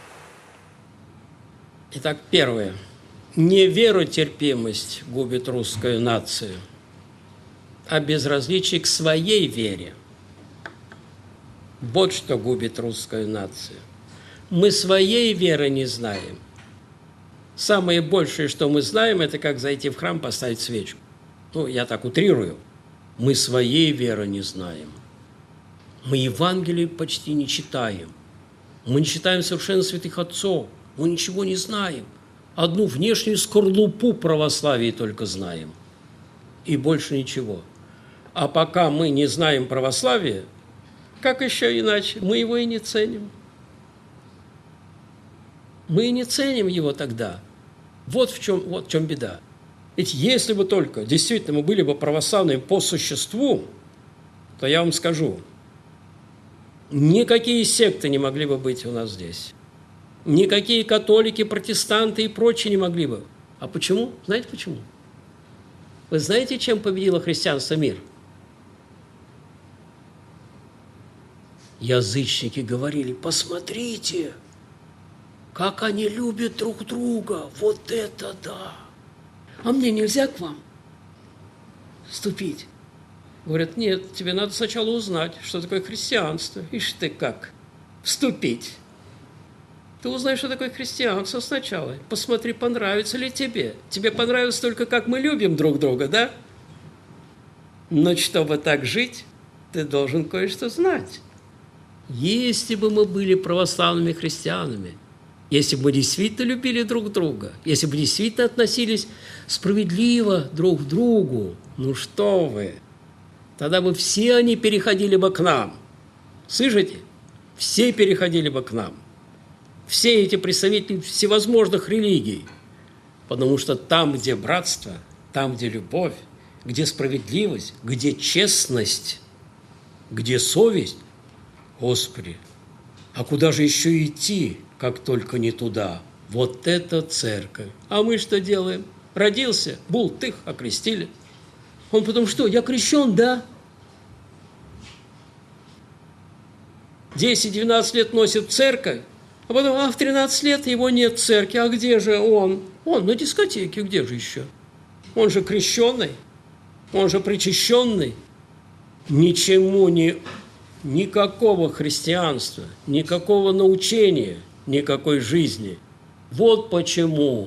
Итак, первое. Не веротерпимость губит русскую нацию, а безразличие к своей вере. Вот что губит русскую нацию. Мы своей веры не знаем. Самое большее, что мы знаем, это как зайти в храм, поставить свечку. Ну, я так утрирую. Мы своей веры не знаем. Мы Евангелие почти не читаем. Мы не читаем совершенно святых отцов. Мы ничего не знаем. Одну внешнюю скорлупу православия только знаем. И больше ничего. А пока мы не знаем православия, как еще иначе? Мы его и не ценим. Мы и не ценим его тогда. Вот в чем, вот в чем беда. Ведь если бы только действительно мы были бы православными по существу, то я вам скажу, никакие секты не могли бы быть у нас здесь. Никакие католики, протестанты и прочие не могли бы. А почему? Знаете почему? Вы знаете, чем победило христианство мир? Язычники говорили: посмотрите, как они любят друг друга. Вот это да! А мне нельзя к вам вступить? Говорят: нет, тебе надо сначала узнать, что такое христианство. Ишь ты как, вступить. Ты узнаешь, что такое христианство сначала. Посмотри, понравится ли тебе. Тебе понравилось только, как мы любим друг друга, да? Но чтобы так жить, ты должен кое-что знать. Если бы мы были православными христианами, если бы мы действительно любили друг друга, если бы действительно относились справедливо друг к другу, ну что вы, тогда бы все они переходили бы к нам. Слышите? Все переходили бы к нам. Все эти представители всевозможных религий. Потому что там, где братство, там, где любовь, где справедливость, где честность, где совесть, Господи, а куда же еще идти, как только не туда? Вот это церковь. А мы что делаем? Родился, бултых, окрестили. Он потом что? Я крещен, да? десять-двенадцать лет носит в церковь, а потом, а в тринадцать лет его нет в церкви. А где же он? Он на дискотеке, где же еще? Он же крещенный, он же причащенный. Ничему не... Никакого христианства, никакого научения, никакой жизни. Вот почему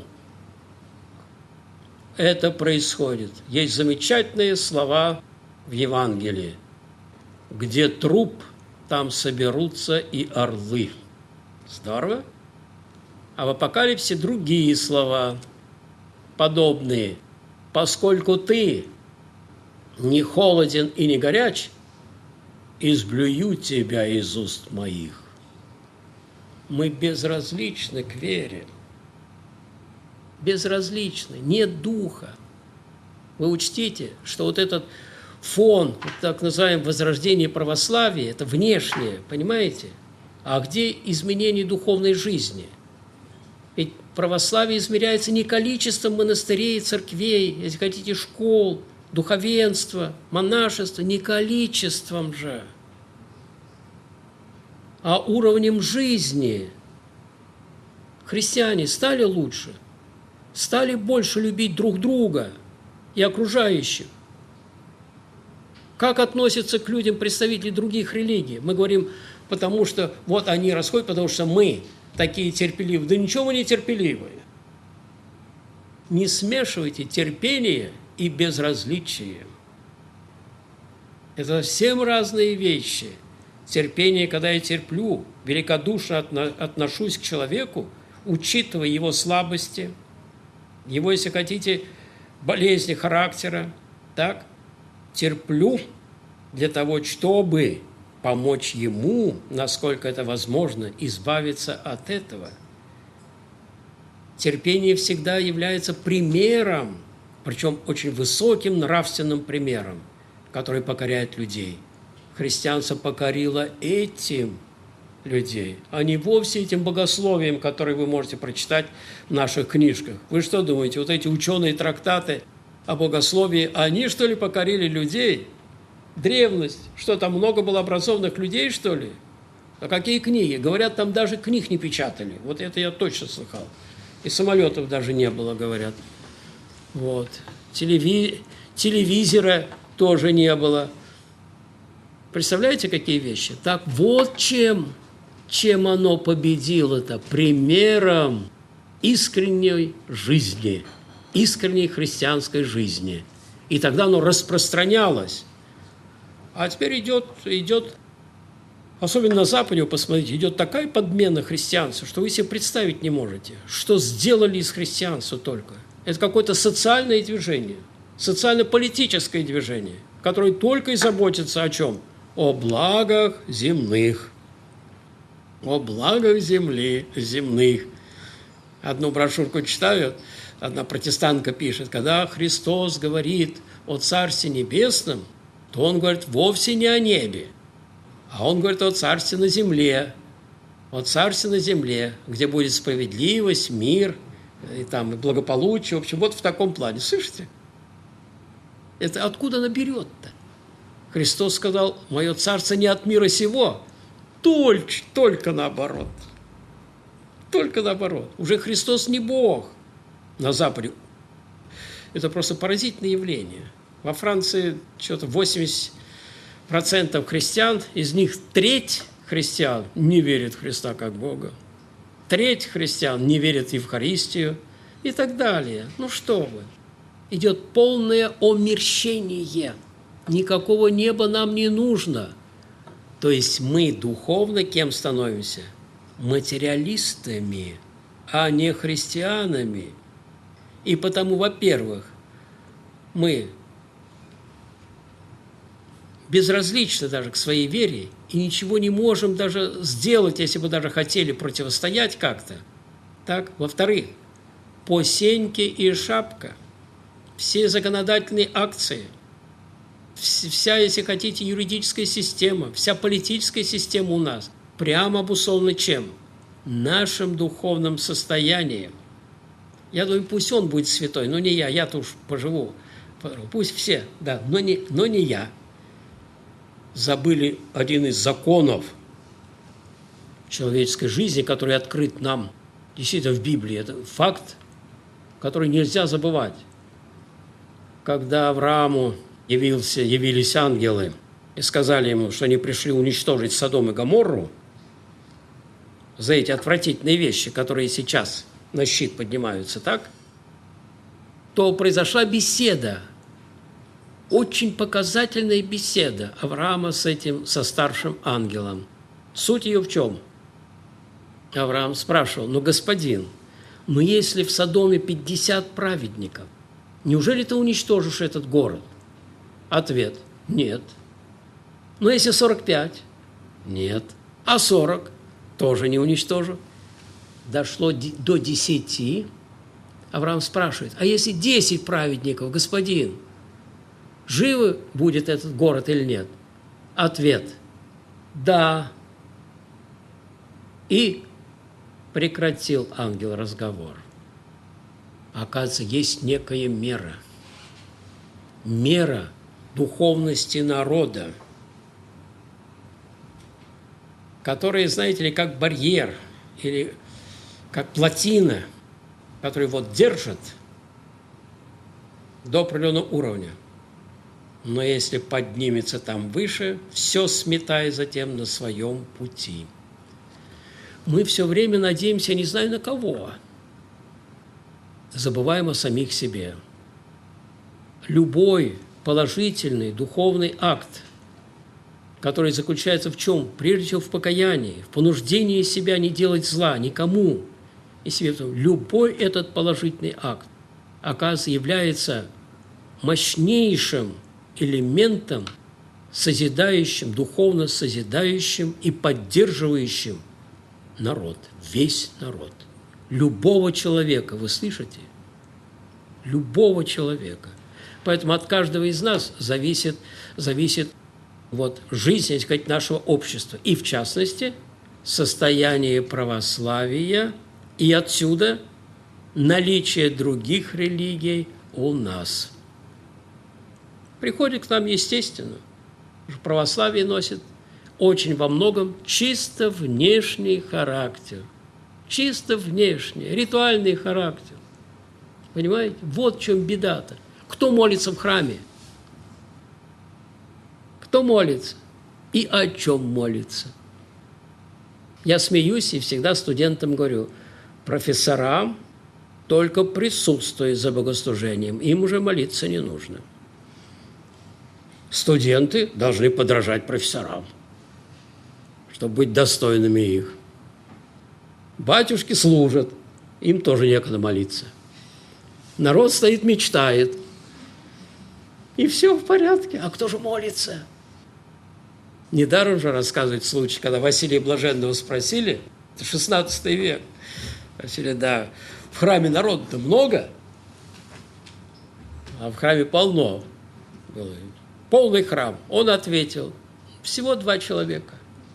это происходит. Есть замечательные слова в Евангелии. Где труп, там соберутся и орлы. Здорово. А в Апокалипсисе другие слова. подобные, поскольку ты не холоден и не горяч, изблюю тебя из уст моих. Мы безразличны к вере. Безразличны, нет духа. Вы учтите, что вот этот фон, так называемое возрождение православия, это внешнее, понимаете? А где изменение духовной жизни? Ведь православие измеряется не количеством монастырей, церквей, если хотите, школ, духовенства, монашества, не количеством же, а уровнем жизни. Христиане стали лучше, стали больше любить друг друга и окружающих. Как относятся к людям представители других религий? Мы говорим, потому что вот они расходят, потому что мы такие терпеливые. Да ничего мы не терпеливые. Не смешивайте терпение и безразличие. Это совсем разные вещи. Терпение, когда я терплю, великодушно отношусь к человеку, учитывая его слабости, его, если хотите, болезни характера, так, терплю для того, чтобы помочь ему, насколько это возможно, избавиться от этого. Терпение всегда является примером, причем очень высоким нравственным примером, который покоряет людей. Христианство покорило этим людей, а не вовсе этим богословием, которое вы можете прочитать в наших книжках. Вы что думаете, вот эти ученые трактаты о богословии, они, что ли, покорили людей? Древность, что там много было образованных людей, что ли? А какие книги? Говорят, там даже книг не печатали. Вот это я точно слыхал. И самолетов даже не было, говорят. Вот. Телеви... Телевизора тоже не было. Представляете, какие вещи? Так вот чем, чем оно победило-то? Примером искренней жизни, искренней христианской жизни. И тогда оно распространялось. А теперь идет, идет, особенно на Западе, вы посмотрите, идет такая подмена христианства, что вы себе представить не можете, что сделали из христианства только. Это какое-то социальное движение, социально-политическое движение, которое только и заботится о чем? О благах земных, о благах земли, земных. Одну брошюрку читаю, одна протестантка пишет, когда Христос говорит о Царстве Небесном, то он говорит вовсе не о небе, а он говорит о Царстве на земле, о Царстве на земле, где будет справедливость, мир, и там и благополучие, в общем, вот в таком плане. Слышите? Это откуда она берет-то? Христос сказал, мое царство не от мира сего, только, только наоборот. Только наоборот. Уже Христос не Бог на Западе. Это просто поразительное явление. Во Франции что-то восемьдесят процентов христиан, из них треть христиан не верит в Христа как Бога. Треть христиан не верит в Евхаристию и так далее. Ну что вы. Идет полное омерщение. Никакого неба нам не нужно. То есть мы духовно кем становимся? Материалистами, а не христианами. И потому, во-первых, мы безразличны даже к своей вере и ничего не можем даже сделать, если бы даже хотели противостоять как-то. Так, во-вторых, по сеньке и шапка, все законодательные акции, вся, если хотите, юридическая система, вся политическая система у нас прямо обусловлена чем? Нашим духовным состоянием. Я думаю, пусть он будет святой, но не я, я-то уж поживу. Пусть все, да, но не, но не я. Забыли один из законов человеческой жизни, который открыт нам действительно в Библии. Это факт, который нельзя забывать. Когда Аврааму явился, явились ангелы и сказали ему, что они пришли уничтожить Содом и Гоморру за эти отвратительные вещи, которые сейчас на щит поднимаются, так? То произошла беседа, очень показательная беседа Авраама с этим, со старшим ангелом. Суть ее в чем? Авраам спрашивал, ну, господин, Но если в Содоме пятьдесят праведников, неужели ты уничтожишь этот город? Ответ – нет. Но если сорок пять? Нет. А сорок? Тоже не уничтожу. Дошло до десяти. Авраам спрашивает, а если десять праведников, господин, живы будет этот город или нет? Ответ – да. И прекратил ангел разговор. Оказывается, есть некая мера. Мера духовности народа, которая, знаете ли, как барьер или как плотина, который вот держит до определенного уровня. Но если поднимется там выше, все сметая затем на своем пути. Мы все время надеемся, не знаю на кого, забываем о самих себе. Любой положительный духовный акт, который заключается в чем? Прежде всего в покаянии, в понуждении себя не делать зла никому. И себе, любой этот положительный акт, оказывается, является мощнейшим элементом, созидающим, духовно созидающим и поддерживающим народ, весь народ. Любого человека, вы слышите? Любого человека. Поэтому от каждого из нас зависит, зависит вот, жизнь, так сказать, нашего общества. И, в частности, состояние православия, и отсюда наличие других религий у нас. Приходит к нам естественно. Православие носит очень во многом чисто внешний характер. Чисто внешний, ритуальный характер. Понимаете? Вот в чем беда-то. Кто молится в храме? Кто молится? И о чем молится? Я смеюсь и всегда студентам говорю, профессорам только присутствуя за богослужением, им уже молиться не нужно. Студенты должны подражать профессорам, чтобы быть достойными их. Батюшки служат, им тоже некогда молиться. Народ стоит, мечтает. И все в порядке. А кто же молится? Недаром же рассказывает случай, когда Василия Блаженного спросили, это шестнадцатый век, спросили, да, в храме народу-то много, а в храме полно. Полный храм. Он ответил, всего два человека.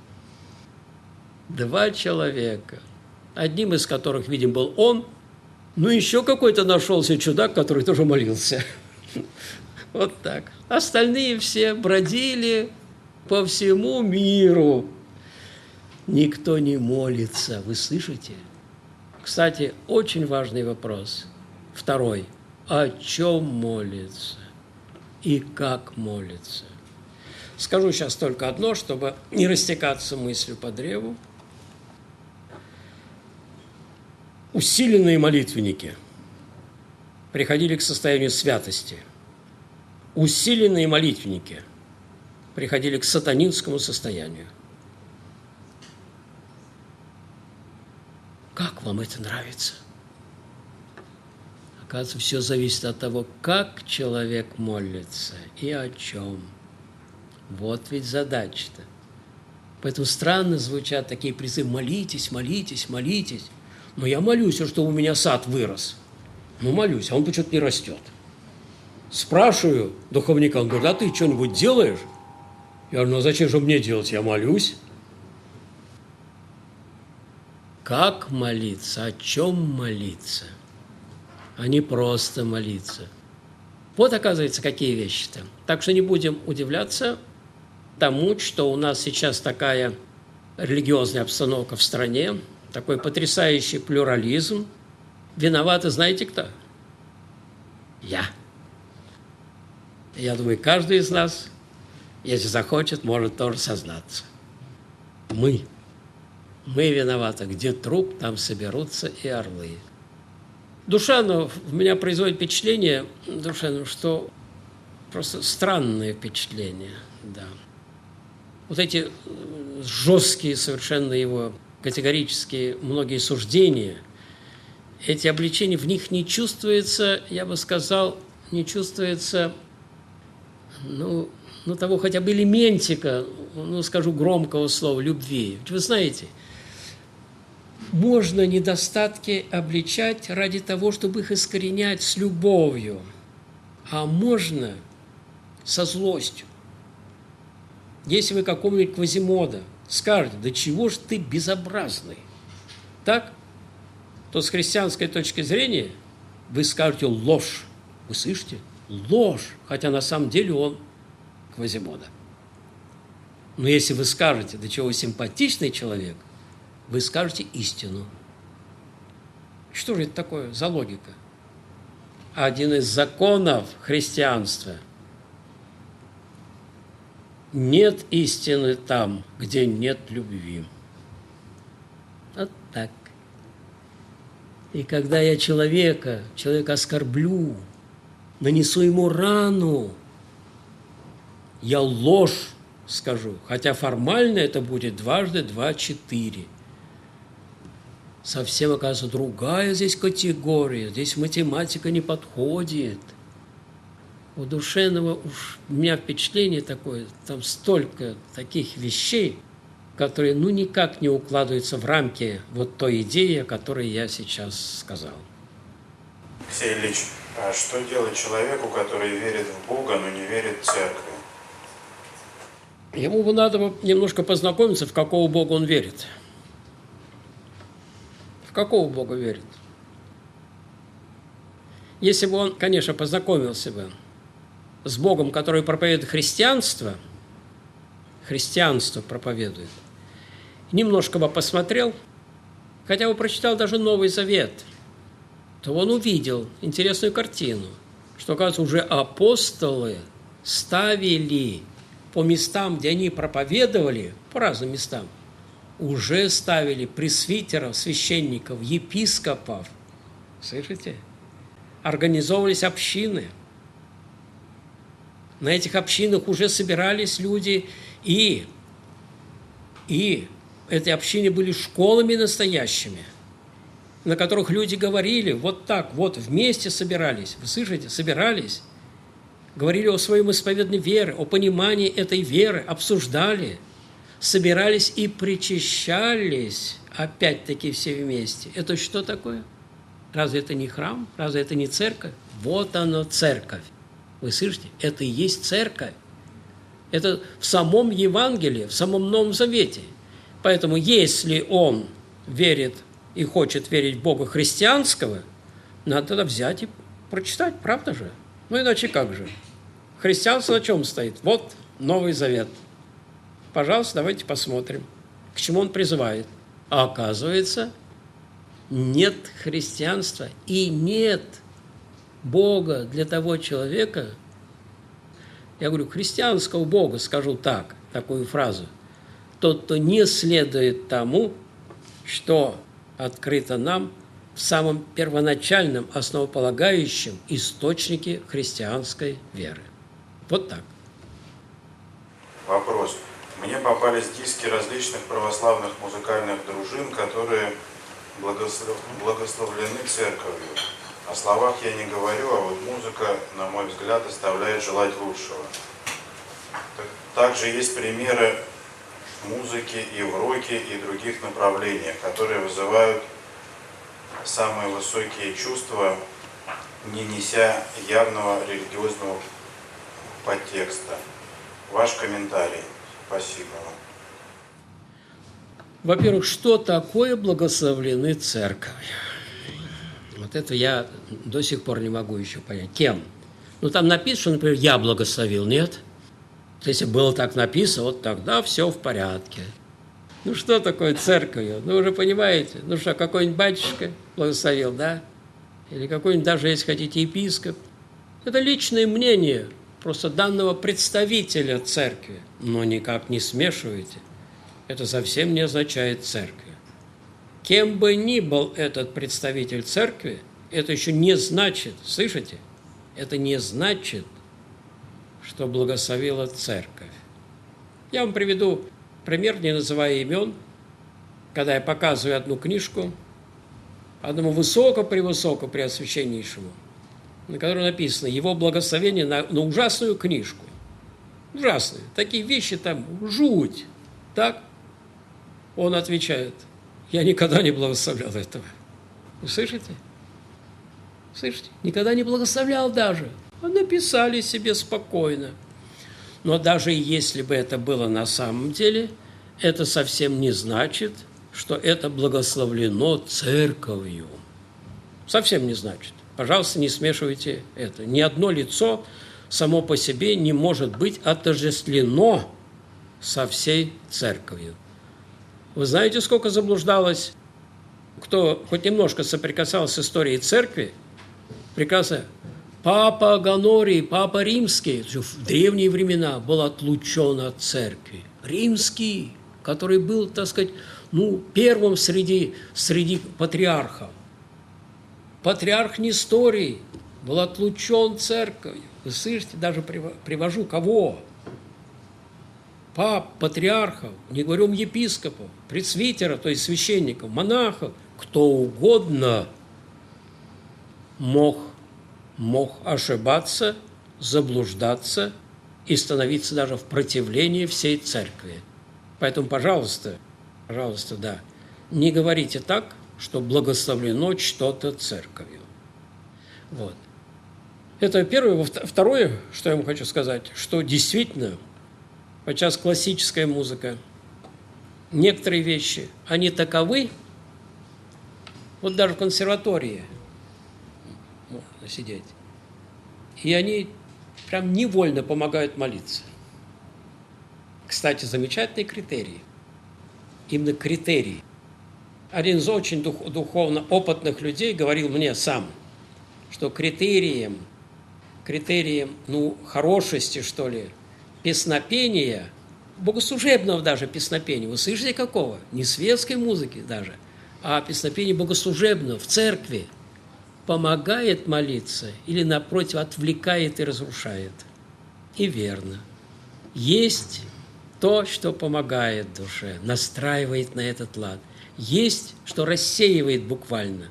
Два человека. Одним из которых, видим, был он, ну еще какой-то нашелся чудак, который тоже молился. Вот так. Остальные все бродили по всему миру. Никто не молится. Вы слышите? Кстати, очень важный вопрос. Второй. О чем молится? И как молится? Скажу сейчас только одно, чтобы не растекаться мыслью по древу. Усиленные молитвенники приходили к состоянию святости. Усиленные молитвенники приходили к сатанинскому состоянию. Как вам это нравится? Оказывается, все зависит от того, как человек молится и о чем. Вот ведь задача-то. Поэтому странно звучат такие призывы: молитесь, молитесь, молитесь. Но я молюсь, что у меня сад вырос. Ну, молюсь, а он почему-то не растет. Спрашиваю духовника, он говорит, а ты что-нибудь делаешь? Я говорю, ну, а зачем же мне делать? Я молюсь. Как молиться? О чем молиться? А не просто молиться. Вот, оказывается, какие вещи-то. Так что не будем удивляться тому, что у нас сейчас такая религиозная обстановка в стране, такой потрясающий плюрализм. Виноваты знаете кто? Я. Я думаю, каждый из нас, если захочет, может тоже сознаться. Мы. Мы виноваты. Где труп, там соберутся и орлы. Душа, в меня производит впечатление, душа, что просто странное впечатление, да. Вот эти жесткие совершенно его категорические многие суждения эти обличения, в них не чувствуется, я бы сказал, не чувствуется, ну, ну того хотя бы элементика, ну, скажу громкого слова, любви. Вы знаете, можно недостатки обличать ради того, чтобы их искоренять с любовью, а можно со злостью. Если вы какому-нибудь Квазимода скажете, да чего ж ты безобразный, так, то с христианской точки зрения вы скажете ложь. Вы слышите? Ложь, хотя на самом деле он Квазимода. Но если вы скажете, да чего вы симпатичный человек, вы скажете истину. Что же это такое за логика? Один из законов христианства. Нет истины там, где нет любви. Вот так. И когда я человека, человека оскорблю, нанесу ему рану, я ложь скажу, хотя формально это будет дважды два – четыре. Совсем, оказывается, другая здесь категория, здесь математика не подходит. У Душевного уж у меня впечатление такое, там столько таких вещей, которые ну никак не укладываются в рамки вот той идеи, о которой я сейчас сказал. Алексей Ильич, а что делать человеку, который верит в Бога, но не верит в церковь? Ему бы надо немножко познакомиться, в какого Бога он верит. В какого Бога верит? Если бы он, конечно, познакомился бы с Богом, который проповедует христианство, христианство проповедует, немножко бы посмотрел, хотя бы прочитал даже Новый Завет, то он увидел интересную картину, что, оказывается, уже апостолы ставили по местам, где они проповедовали, по разным местам, уже ставили пресвитеров, священников, епископов. Слышите? Организовывались общины. На этих общинах уже собирались люди, и, и эти общины были школами настоящими, на которых люди говорили вот так, вот вместе собирались. Вы слышите? Собирались. Говорили о своем исповедной вере, о понимании этой веры, обсуждали, собирались и причащались, опять-таки все вместе. Это что такое? Разве это не храм? Разве это не церковь? Вот оно, церковь. Вы слышите? Это и есть церковь. Это в самом Евангелии, в самом Новом Завете. Поэтому если он верит и хочет верить в Бога христианского, надо тогда взять и прочитать, правда же? Ну иначе как же? Христианство на чем стоит? Вот Новый Завет. Пожалуйста, давайте посмотрим, к чему он призывает. А оказывается, нет христианства и нет Бога для того человека. Я говорю, христианского Бога, скажу так, такую фразу. Тот, кто не следует тому, что открыто нам в самом первоначальном, основополагающем источнике христианской веры. Вот так. Вопрос. Мне попались диски различных православных музыкальных дружин, которые благослов... благословлены церковью. О словах я не говорю, а вот музыка, на мой взгляд, оставляет желать лучшего. Также есть примеры музыки и в роке, и других направлениях, которые вызывают самые высокие чувства, не неся явного религиозного подтекста. Ваш комментарий. Спасибо вам. Во-первых, что такое благословлены церковь? Вот это я до сих пор не могу еще понять. Кем? Ну, там написано, что, например, я благословил, нет? Если было так написано, вот тогда все в порядке. Ну, что такое церковью? Ну, вы же понимаете. Ну, что, какой-нибудь батюшка благословил, да? Или какой-нибудь, даже если хотите, епископ. Это личное мнение просто данного представителя церкви. Но никак не смешивайте. Это совсем не означает церковь. Кем бы ни был этот представитель церкви, это еще не значит, слышите? Это не значит, что благословила церковь. Я вам приведу пример, не называя имен, когда я показываю одну книжку, одному высоко-превысоко-преосвященнейшему, на котором написано его благословение на, на ужасную книжку. Ужасные. Такие вещи там, жуть. Так? Он отвечает, я никогда не благословлял этого. Вы слышите? Слышите? Никогда не благословлял даже. А написали себе спокойно. Но даже если бы это было на самом деле, это совсем не значит, что это благословлено церковью. Совсем не значит. Пожалуйста, не смешивайте это. Ни одно лицо само по себе не может быть отождествлено со всей церковью. Вы знаете, сколько заблуждалось, кто хоть немножко соприкасался с историей церкви? Прекрасно. Папа Гонорий, папа Римский, в древние времена был отлучен от церкви. Римский, который был, так сказать, ну, первым среди, среди патриархов. Патриарх Несторий был отлучен церковью. Вы слышите, даже привожу кого? Пап, патриархов, не говорю епископов, пресвитеров, то есть священников, монахов, кто угодно мог, мог ошибаться, заблуждаться и становиться даже в противлении всей церкви. Поэтому, пожалуйста, пожалуйста, да, не говорите так, что благословлено что-то церковью. Вот. Это первое. Второе, что я вам хочу сказать, что действительно, подчас классическая музыка, некоторые вещи, они таковы, вот даже в консерватории можно сидеть, и они прям невольно помогают молиться. Кстати, замечательный критерий. Именно критерий. Один из очень дух, духовно опытных людей говорил мне сам, что критерием, критерием, ну, хорошести, что ли, песнопения, богослужебного даже песнопения, вы слышите какого? Не светской музыки даже, а песнопения богослужебного в церкви помогает молиться или, напротив, отвлекает и разрушает. И верно. Есть то, что помогает душе, настраивает на этот лад. Есть, что рассеивает буквально.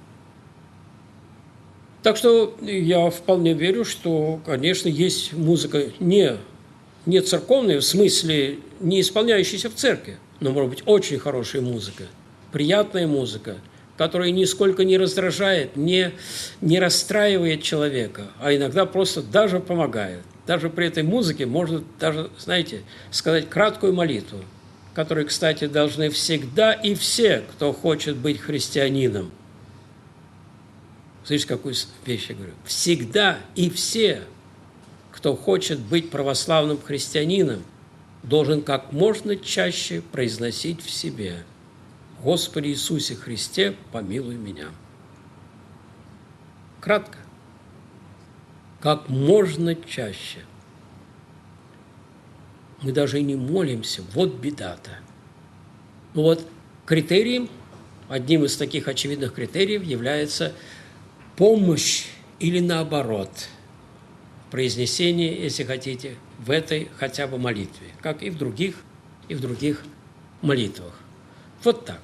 Так что я вполне верю, что, конечно, есть музыка не, не церковная, в смысле не исполняющаяся в церкви, но, может быть, очень хорошая музыка, приятная музыка, которая нисколько не раздражает, не, не расстраивает человека, а иногда просто даже помогает. Даже при этой музыке можно даже, знаете, сказать краткую молитву, которую, кстати, должны всегда и все, кто хочет быть христианином. Слышите, какую вещь я говорю? Всегда и все, кто хочет быть православным христианином, должен как можно чаще произносить в себе: «Господи Иисусе Христе, помилуй меня». Кратко. Как можно чаще. Мы даже и не молимся. Вот беда-то. Ну вот критерием, одним из таких очевидных критериев является помощь или наоборот произнесение, если хотите, в этой хотя бы молитве, как и в других, и в других молитвах. Вот так.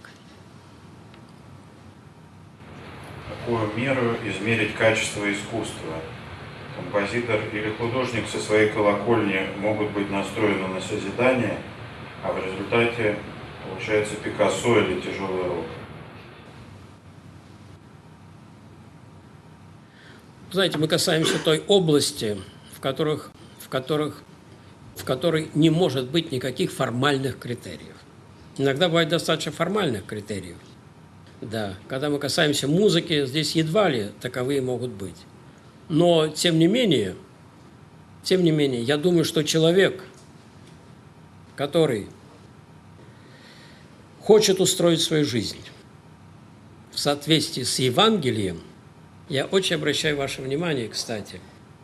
Какую меру измерить качество искусства? Композитор или художник со своей колокольни могут быть настроены на созидание, а в результате получается Пикассо или тяжелый рок. Знаете, мы касаемся той области, в которых, в которых, в которой не может быть никаких формальных критериев. Иногда бывает достаточно формальных критериев. Да, когда мы касаемся музыки, здесь едва ли таковые могут быть. Но, тем не менее, тем не менее, я думаю, что человек, который хочет устроить свою жизнь в соответствии с Евангелием, я очень обращаю ваше внимание, кстати,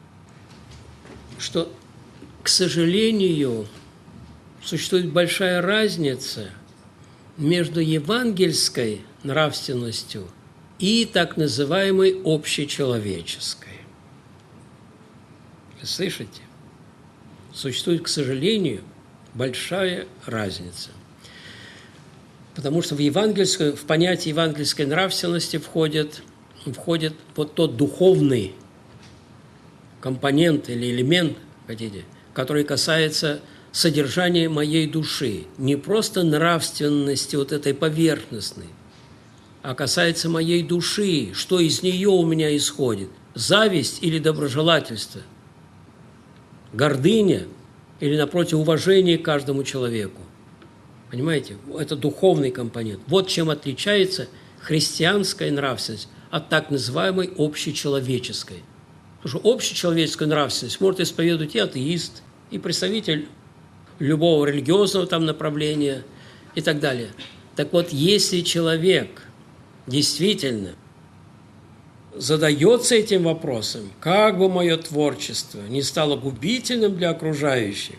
что, к сожалению, существует большая разница между евангельской нравственностью и так называемой общечеловеческой. Вы слышите? Существует, к сожалению, большая разница. Потому что в евангельскую, в понятие евангельской нравственности входит, входит вот тот духовный компонент или элемент, хотите, который касается содержания моей души. Не просто нравственности вот этой поверхностной, а касается моей души, что из нее у меня исходит. Зависть или доброжелательство, гордыня или, напротив, уважение к каждому человеку. Понимаете? Это духовный компонент. Вот чем отличается христианская нравственность от так называемой общечеловеческой. Потому что общечеловеческую нравственность может исповедовать и атеист, и представитель любого религиозного там направления и так далее. Так вот, если человек действительно задается этим вопросом, как бы мое творчество не стало губительным для окружающих,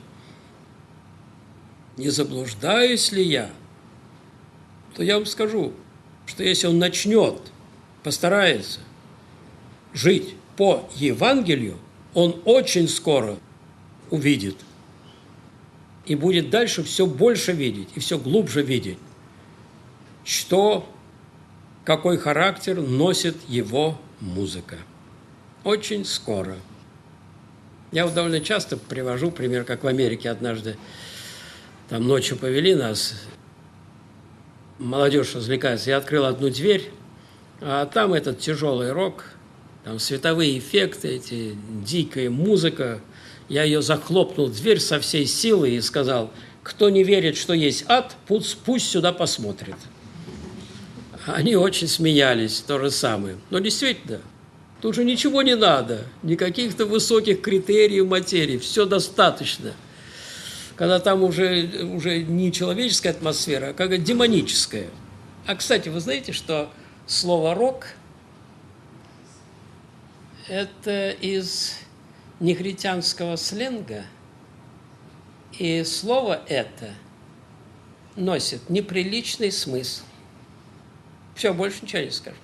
не заблуждаюсь ли я, то я вам скажу, что если он начнет, постарается жить по Евангелию, он очень скоро увидит и будет дальше все больше видеть и все глубже видеть, что, какой характер носит его музыка. Очень скоро. Я вот довольно часто привожу пример, как в Америке однажды. Там ночью повели нас, молодежь развлекается. Я открыл одну дверь, а там этот тяжелый рок, там световые эффекты, эти дикая музыка. Я ее захлопнул, дверь со всей силы и сказал: кто не верит, что есть ад, пусть, пусть сюда посмотрит. Они очень смеялись, то же самое. Но действительно, тут же ничего не надо, никаких-то высоких критериев материи, все достаточно. Когда там уже, уже не человеческая атмосфера, а как демоническая. А, кстати, вы знаете, что слово «рок» – это из негритянского сленга, и слово это носит неприличный смысл. Все, больше ничего не скажу.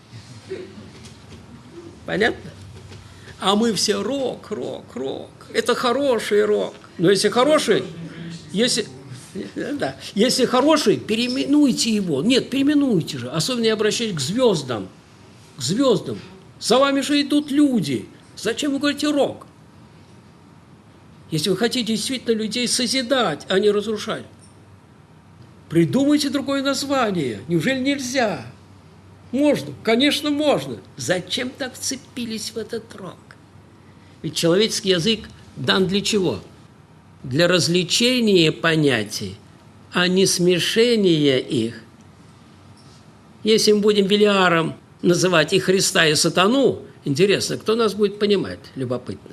Понятно? А мы все рок, рок, рок. Это хороший рок. Но если хороший, если, да, если хороший, переименуйте его. Нет, переименуйте же. Особенно я обращаюсь к звездам. К звездам. За вами же идут люди. Зачем вы говорите рок? Если вы хотите действительно людей созидать, а не разрушать, придумайте другое название. Неужели нельзя? Можно, конечно, можно. Зачем так вцепились в этот рок? Ведь человеческий язык дан для чего? Для развлечения понятий, а не смешения их. Если мы будем Белиаром называть и Христа, и сатану, интересно, кто нас будет понимать? Любопытно.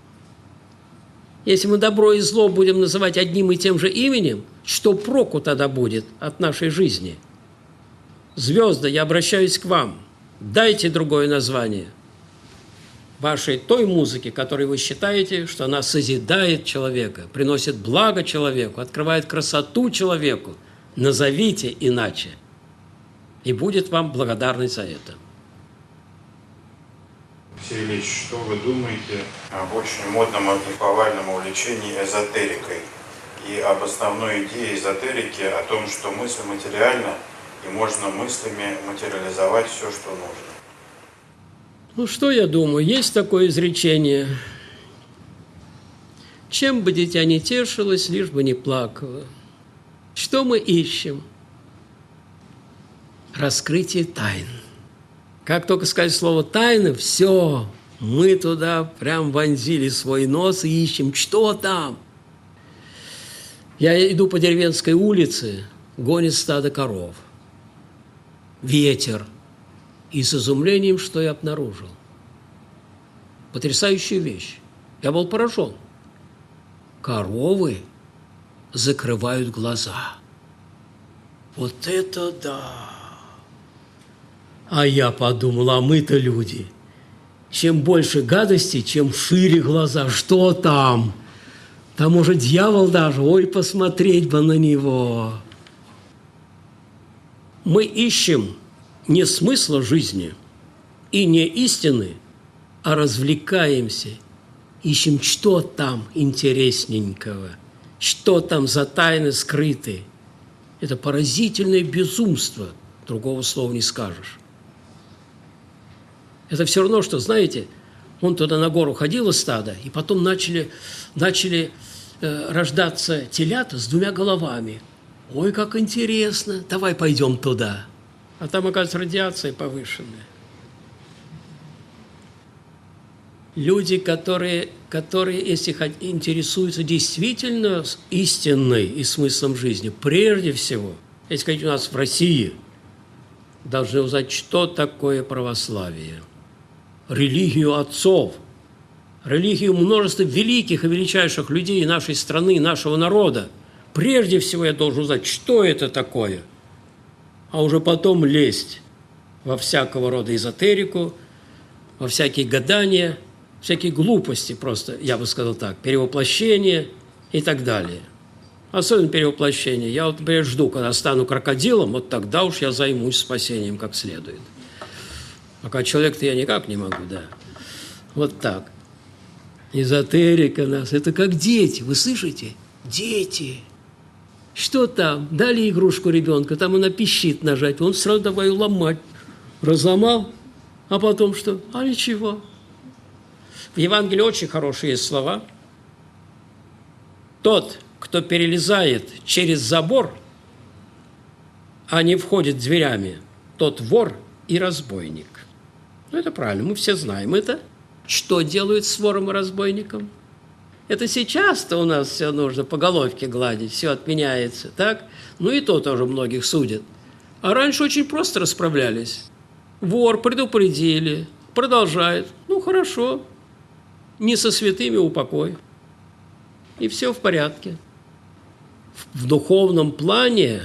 Если мы добро и зло будем называть одним и тем же именем, что проку тогда будет от нашей жизни? Звезды, я обращаюсь к вам. Дайте другое название вашей той музыки, которой вы считаете, что она созидает человека, приносит благо человеку, открывает красоту человеку. Назовите иначе. И будет вам благодарность за это. Алексей Ильич, что вы думаете об очень модном и повальном увлечении эзотерикой и об основной идее эзотерики о том, что мысль материальна и можно мыслями материализовать все, что нужно? Ну, что я думаю? Есть такое изречение: чем бы дитя не тешилось, лишь бы не плакало. Что мы ищем? Раскрытие тайн. Как только сказать слово «тайна», все, мы туда прям вонзили свой нос и ищем, что там. Я иду по деревенской улице, гонит стадо коров. Ветер. И с изумлением, что я обнаружил. Потрясающая вещь. Я был поражен. Коровы закрывают глаза. Вот это да! А я подумал, а мы-то люди. Чем больше гадости, чем шире глаза. Что там? Там уже дьявол даже. Ой, посмотреть бы на него. Мы ищем не смысла жизни и не истины, а развлекаемся. Ищем, что там интересненького, что там за тайны скрыты. Это поразительное безумство, другого слова не скажешь. Это все равно, что, знаете, он туда на гору ходил из стада, и потом начали, начали э, рождаться телята с двумя головами. Ой, как интересно, давай пойдем туда. А там, оказывается, радиация повышенная. Люди, которые, которые, если интересуются действительно истиной и смыслом жизни, прежде всего, если сказать, у нас в России, должны узнать, что такое православие. Религию отцов, религию множества великих и величайших людей нашей страны, нашего народа. Прежде всего я должен узнать, что это такое, а уже потом лезть во всякого рода эзотерику, во всякие гадания, всякие глупости просто, я бы сказал так, перевоплощение и так далее. Особенно перевоплощение. Я вот, например, жду, когда стану крокодилом, вот тогда уж я займусь спасением как следует. Пока человек-то я никак не могу, да. Вот так. Эзотерика нас, это как дети, вы слышите? Дети. Что там? Дали игрушку ребенка, там она пищит нажать, он сразу давай ломать. Разломал, а потом что? А ничего. В Евангелии очень хорошие есть слова. Тот, кто перелезает через забор, а не входит дверями, тот вор и разбойник. Ну, это правильно, мы все знаем это. Что делают с вором и разбойником? Это сейчас-то у нас все нужно по головке гладить, все отменяется, так? Ну, и то тоже многих судят. А раньше очень просто расправлялись. Вор предупредили, продолжает. Ну, хорошо, не со святыми упокой. И все в порядке. В духовном плане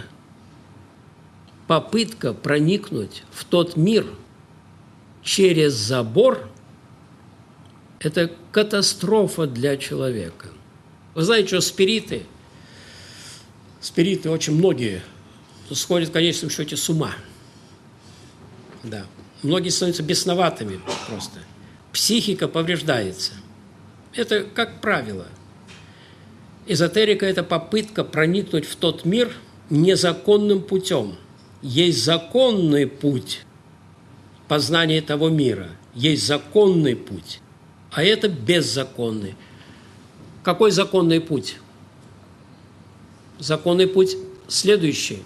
попытка проникнуть в тот мир через забор – это катастрофа для человека. Вы знаете, что спириты, спириты очень многие сходят в конечном счете с ума. Да. Многие становятся бесноватыми просто. Психика повреждается. Это как правило. Эзотерика – это попытка проникнуть в тот мир незаконным путем. Есть законный путь познания того мира, есть законный путь, а это беззаконный. Какой законный путь? Законный путь следующий.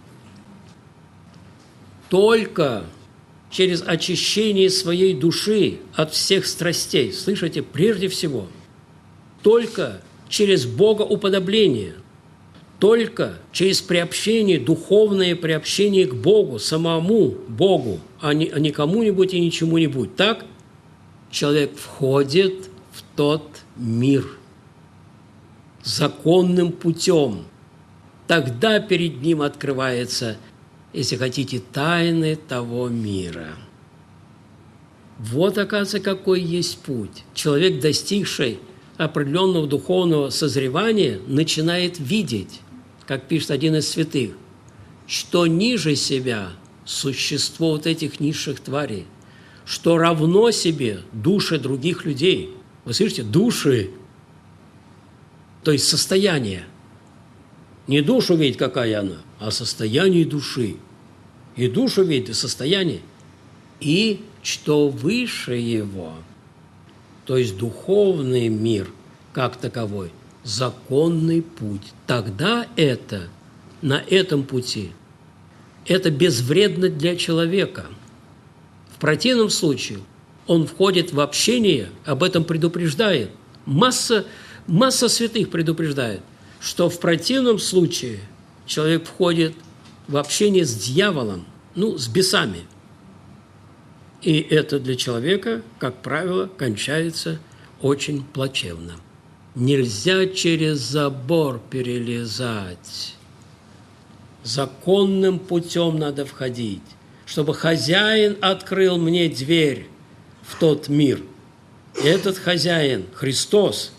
Только через очищение своей души от всех страстей, слышите, прежде всего, только через богоуподобление, только через приобщение, духовное приобщение к Богу, самому Богу, а не, а не кому-нибудь и ничему-нибудь. Так человек входит в тот мир законным путем. Тогда перед ним открывается, если хотите, тайны того мира. Вот, оказывается, какой есть путь. Человек, достигший определенного духовного созревания, начинает видеть, как пишет один из святых, что ниже себя существо вот этих низших тварей, что равно себе души других людей. Вы слышите? Души, то есть состояние. Не душу видеть, какая она, а состояние души. И душу видеть, и состояние. И что выше его, то есть духовный мир как таковой, законный путь. Тогда это, на этом пути, это безвредно для человека. В противном случае он входит в общение, об этом предупреждает. Масса, масса святых предупреждает, что в противном случае человек входит в общение с дьяволом, ну, с бесами. И это для человека, как правило, кончается очень плачевно. Нельзя через забор перелезать. Законным путем надо входить, чтобы хозяин открыл мне дверь в тот мир. И этот хозяин – Христос.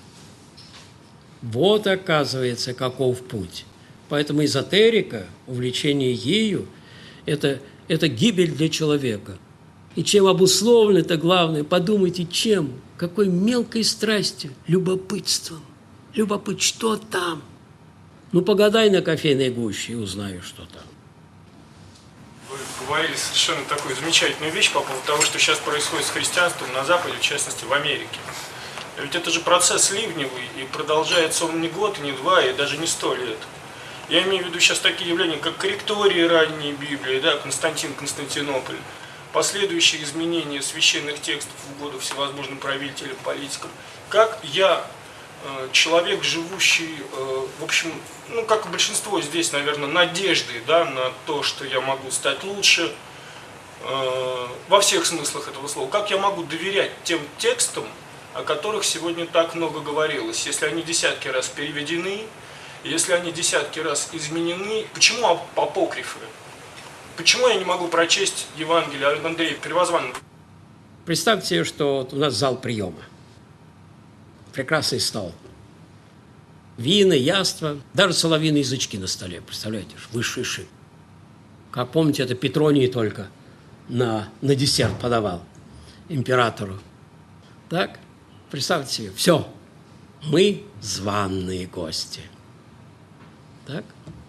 Вот, оказывается, каков путь. Поэтому эзотерика, увлечение ею – это, это гибель для человека. И чем обусловлено это главное, подумайте, чем, какой мелкой страстью, любопытством. Любопыт, что там? Ну, погадай на кофейной гуще и узнаешь, что там. Вы говорили совершенно такую замечательную вещь по поводу того, что сейчас происходит с христианством на Западе, в частности в Америке. Ведь это же процесс ливневый, и продолжается он не год, не два, и даже не сто лет. Я имею в виду сейчас такие явления, как корректории ранней Библии, да, Константин, Константинополь, последующие изменения священных текстов в угоду всевозможным правителям, политикам. Как я, человек, живущий, в общем, ну, как и большинство здесь, наверное, надеждой, да, на то, что я могу стать лучше, во всех смыслах этого слова, как я могу доверять тем текстам, о которых сегодня так много говорилось, если они десятки раз переведены, если они десятки раз изменены, почему апокрифы? Почему я не могу прочесть Евангелие Андрея Первозванного? Представьте себе, что вот у нас зал приема. Прекрасный стол. Вина, яства, даже соловьиные язычки на столе. Представляете, высший шик. Как помните, это Петроний только на, на десерт подавал императору. Так? Представьте себе, все. Мы званые гости. Так?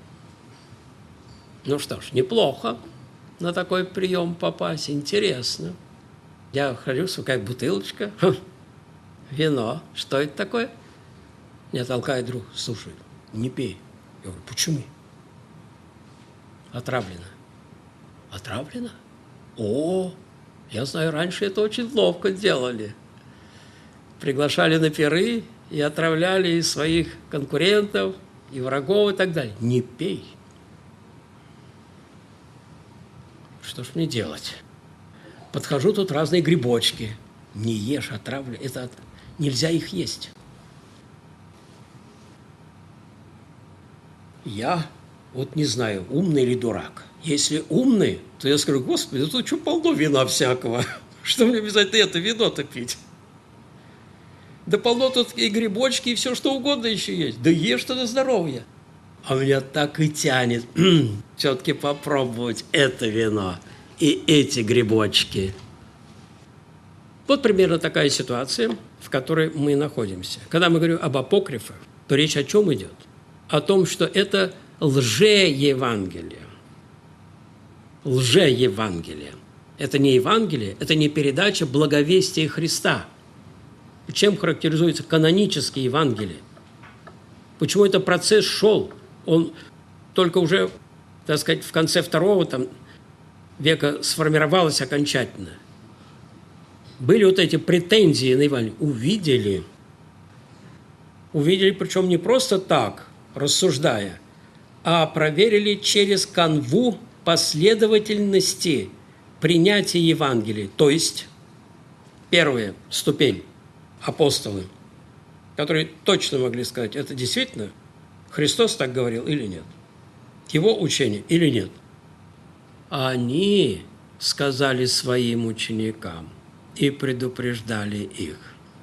Ну что ж, неплохо на такой прием попасть, интересно. Я хожу, какая бутылочка, Ха, вино. Что это такое? Меня толкает друг, слушай, не пей. Я говорю, почему? Отравлено. Отравлено? О, я знаю, раньше это очень ловко делали. Приглашали на пиры и отравляли и своих конкурентов, и врагов, и так далее. Не пей. Что ж мне делать? Подхожу, тут разные грибочки. Не ешь, отравлю. Это нельзя их есть. Я вот не знаю, умный или дурак. Если умный, то я скажу, господи, тут что полно вина всякого. Что мне обязательно это вино-то пить? Да полно тут и грибочки, и все что угодно еще есть. Да ешь ты на здоровье. А меня так и тянет все-таки попробовать это вино и эти грибочки. Вот примерно такая ситуация, в которой мы находимся. Когда мы говорим об апокрифах, то речь о чем идет? О том, что это лже-евангелие. Лже-евангелие. Это не Евангелие, это не передача благовестия Христа. Чем характеризуется канонические Евангелия? Почему этот процесс шел? Он только уже, так сказать, в конце второго там, века сформировалось окончательно. Были вот эти претензии на Евангелие. Увидели. Увидели, причем не просто так, рассуждая, а проверили через канву последовательности принятия Евангелия. То есть, первая ступень – апостолы, которые точно могли сказать, это действительно Христос так говорил или нет, его учение или нет. А они сказали своим ученикам и предупреждали их.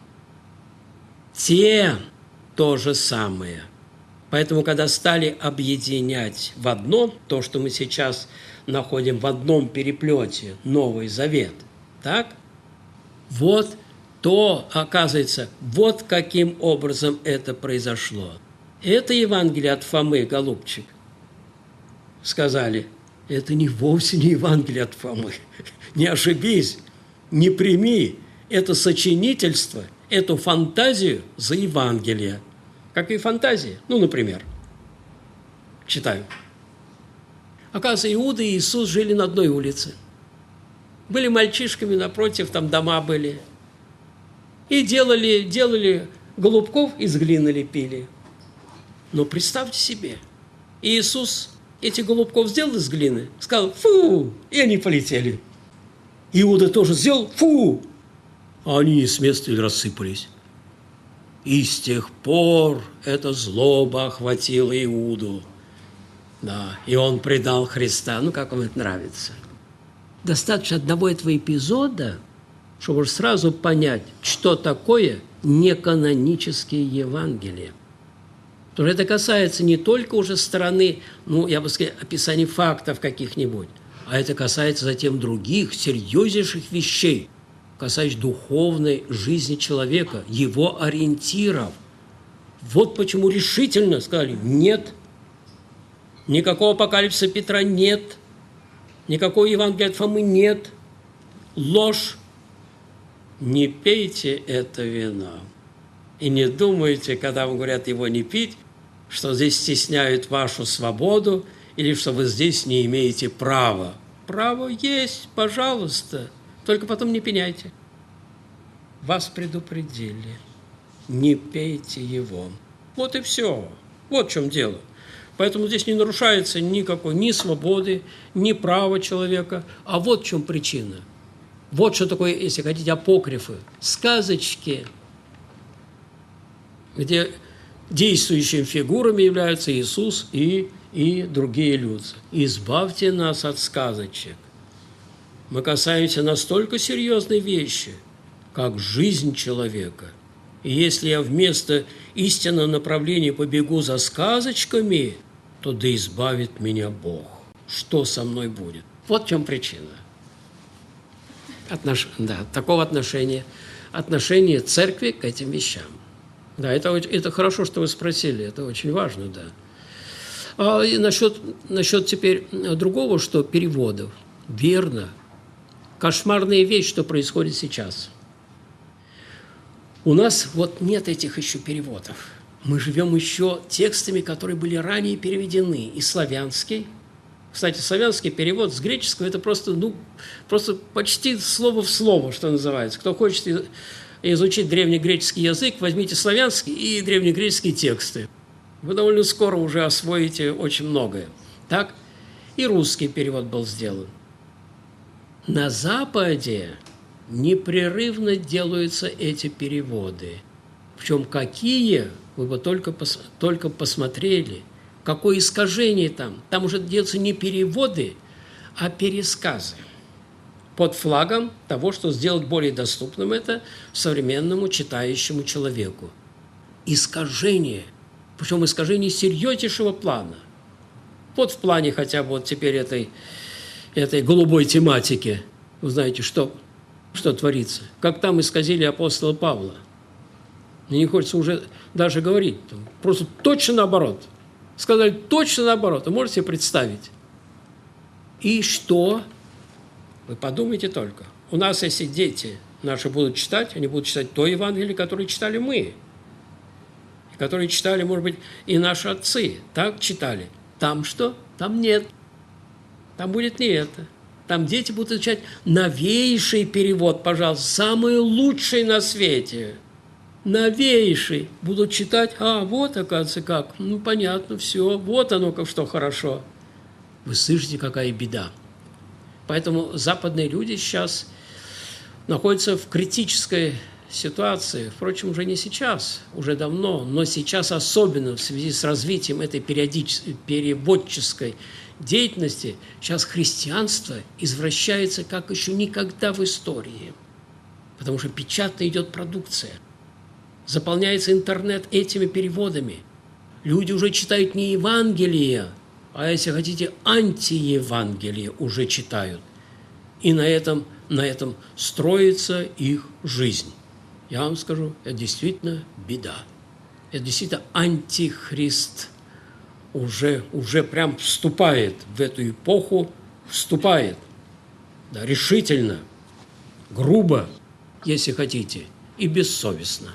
Те то же самое. Поэтому, когда стали объединять в одно, то, что мы сейчас находим в одном переплете, Новый Завет, так? Вот то, оказывается, вот каким образом это произошло. Это Евангелие от Фомы, голубчик, сказали, это не вовсе не Евангелие от Фомы. Не ошибись, не прими это сочинительство, эту фантазию за Евангелие. Какие фантазии? Ну, например, читаю. Оказывается, Иуда и Иисус жили на одной улице. Были мальчишками, напротив, там дома были. И делали, делали голубков из глины лепили. Но представьте себе, Иисус эти голубков сделал из глины, сказал «фу», и они полетели. Иуда тоже сделал «фу», а они с места рассыпались. И с тех пор эта злоба охватила Иуду. Да, и он предал Христа. Ну, как вам это нравится? Достаточно одного этого эпизода, чтобы сразу понять, что такое неканонические Евангелия. Потому что это касается не только уже стороны, ну, я бы сказал, описания фактов каких-нибудь, а это касается затем других, серьезнейших вещей, касающихся духовной жизни человека, его ориентиров. Вот почему решительно сказали, нет, Никакого апокалипсиса Петра нет. Никакого Евангелия от Фомы нет. Ложь. Не пейте это вино. И не думайте, когда вам говорят его не пить, что здесь стесняют вашу свободу или что вы здесь не имеете права. Право есть, пожалуйста. Только потом не пеняйте. Вас предупредили. Не пейте его. Вот и все. Вот в чем дело. Поэтому здесь не нарушается никакой ни свободы, ни права человека. А вот в чем причина. Вот что такое, если хотите, апокрифы. Сказочки, где действующими фигурами являются Иисус и, и другие люди. Избавьте нас от сказочек. Мы касаемся настолько серьезной вещи, как жизнь человека. И если я вместо истинного направления побегу за сказочками, то да избавит меня Бог. Что со мной будет? Вот в чем причина. Отнош... Да, такого отношения, отношения церкви к этим вещам. Да, это, это хорошо, что вы спросили, это очень важно, да. А и насчет, насчет теперь другого, что переводов. Верно. Кошмарная вещь, что происходит сейчас. У нас вот нет этих еще переводов. Мы живем еще текстами, которые были ранее переведены. И славянский. Кстати, славянский перевод с греческого – это просто, ну, просто почти слово в слово, что называется. Кто хочет изучить древнегреческий язык, возьмите славянский и древнегреческие тексты. Вы довольно скоро уже освоите очень многое. Так? И русский перевод был сделан. На Западе непрерывно делаются эти переводы. Причем какие, вы бы только, пос, только посмотрели, какое искажение там. Там уже делаются не переводы, а пересказы. Под флагом того, что сделать более доступным это современному читающему человеку. Искажение. Причем искажение серьезнейшего плана. Вот в плане хотя бы вот теперь этой, этой голубой тематики. Вы знаете, что, что творится. Как там исказили апостола Павла. Мне не хочется уже даже говорить. Просто точно наоборот. Сказали точно наоборот. Вы можете себе представить? И что? Вы подумайте только. У нас, если дети наши будут читать, они будут читать то Евангелие, которое читали мы. Которые читали, может быть, и наши отцы. Так читали. Там что? Там нет. Там будет не это. Там дети будут изучать новейший перевод, пожалуйста, самый лучший на свете. Новейший. Будут читать, а, вот, оказывается, как. Ну, понятно, все. Вот оно, как что хорошо. Вы слышите, какая беда. Поэтому западные люди сейчас находятся в критической ситуации. Впрочем, уже не сейчас, уже давно, но сейчас особенно в связи с развитием этой переводческой деятельности, сейчас христианство извращается как еще никогда в истории. Потому что печатно идет продукция. Заполняется интернет этими переводами. Люди уже читают не Евангелие, а, если хотите, антиевангелие уже читают. И на этом, на этом строится их жизнь. Я вам скажу, это действительно беда. Это действительно антихрист уже, уже прям вступает в эту эпоху, вступает, да, решительно, грубо, если хотите, и бессовестно.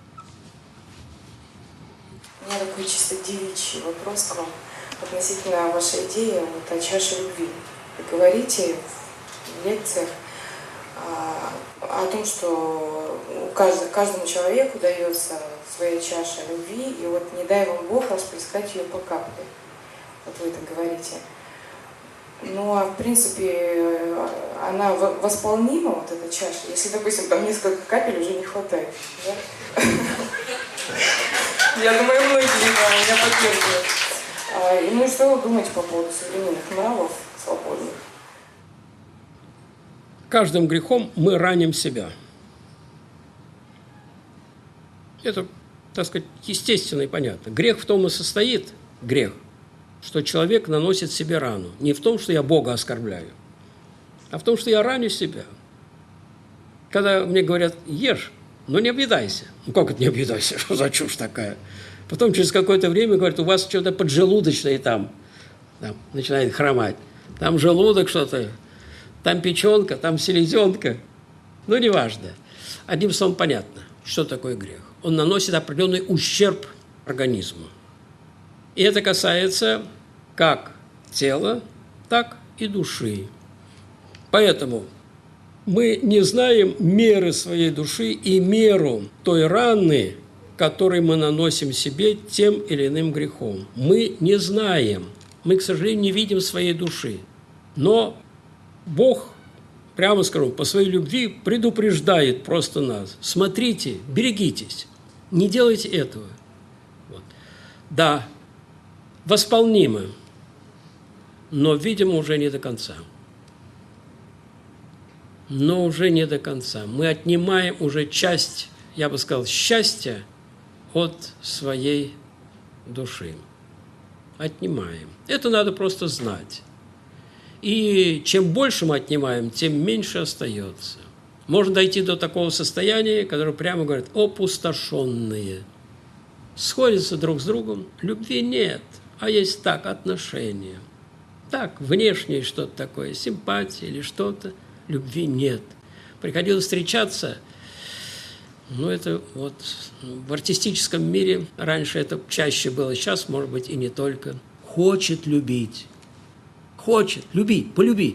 У меня такой чисто девичий вопрос к вам относительно вашей идеи вот, о чаше любви. Вы говорите в лекциях а, о том, что каждому, каждому человеку дается своя чаша любви, и вот не дай вам Бог расплескать ее по капле. Вот вы это говорите. Ну, а в принципе, она восполнима, вот эта чаша, если, допустим, там несколько капель уже не хватает. Да? Я думаю, многие меня поддерживают. Ну и что вы думаете по поводу современных нравов свободных? Каждым грехом мы раним себя. Это, так сказать, естественно и понятно. Грех в том и состоит, грех, что человек наносит себе рану. Не в том, что я Бога оскорбляю, а в том, что я раню себя. Когда мне говорят, ешь, но не объедайся. Ну, как это не объедайся? Что за чушь такая? Потом через какое-то время говорят, у вас что-то поджелудочное там. там начинает хромать. Там желудок что-то, там печенка, там селезенка. Ну, неважно. Одним словом, понятно, что такое грех. Он наносит определенный ущерб организму. И это касается как тела, так и души. Поэтому мы не знаем меры своей души и меру той раны, которую мы наносим себе тем или иным грехом. Мы не знаем. Мы, к сожалению, не видим своей души. Но Бог, прямо скажу, по своей любви предупреждает просто нас. Смотрите, берегитесь, не делайте этого. Вот. Да, восполнимо, но, видимо, уже не до конца. Но уже не до конца. Мы отнимаем уже часть, я бы сказал, счастья от своей души. Отнимаем. Это надо просто знать. И чем больше мы отнимаем, тем меньше остается. Можно дойти до такого состояния, которое прямо говорит опустошенные. Сходятся друг с другом, любви нет, а есть так, отношения. Так, внешнее что-то такое, симпатия или что-то, любви нет. Приходилось встречаться, ну, это вот в артистическом мире раньше это чаще было, сейчас, может быть, и не только. Хочет любить. Хочет любить, полюби.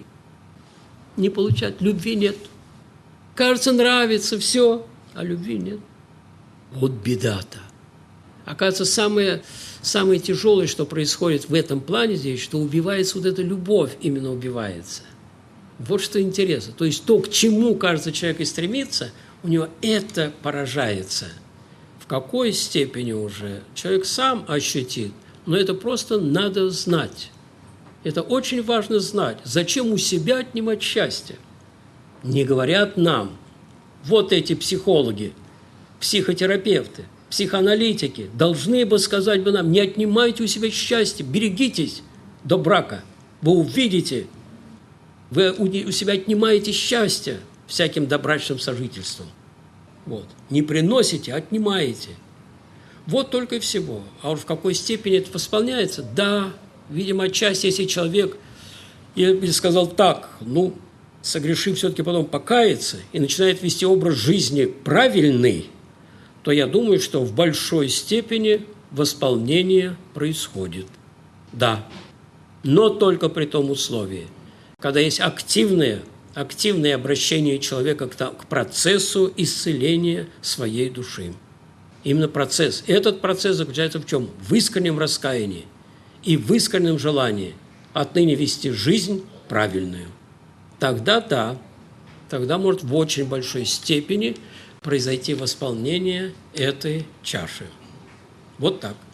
Не получать, любви нет. Кажется, нравится все, а любви нет. Вот беда-то. Оказывается, самое, самое тяжелое, что происходит в этом плане здесь, что убивается вот эта любовь, именно убивается. Вот что интересно. То есть то, к чему, кажется, человек и стремится, у него это поражается. В какой степени уже человек сам ощутит, но это просто надо знать. Это очень важно знать. Зачем у себя отнимать счастье? Не говорят нам. Вот эти психологи, психотерапевты, психоаналитики должны бы сказать бы нам, не отнимайте у себя счастье, берегитесь до брака. Вы увидите, вы у себя отнимаете счастье всяким добрачным сожительством. Вот. Не приносите, отнимаете. Вот только и всего. А уж в какой степени это восполняется? Да, видимо, отчасти, если человек, я бы сказал так, ну, согрешив, все-таки потом покается и начинает вести образ жизни правильный, то я думаю, что в большой степени восполнение происходит. Да, но только при том условии, когда есть активное, активное обращение человека к процессу исцеления своей души. Именно процесс. Этот процесс заключается в чем? В искреннем раскаянии и в искреннем желании отныне вести жизнь правильную. Тогда да, тогда может в очень большой степени произойти восполнение этой чаши. Вот так.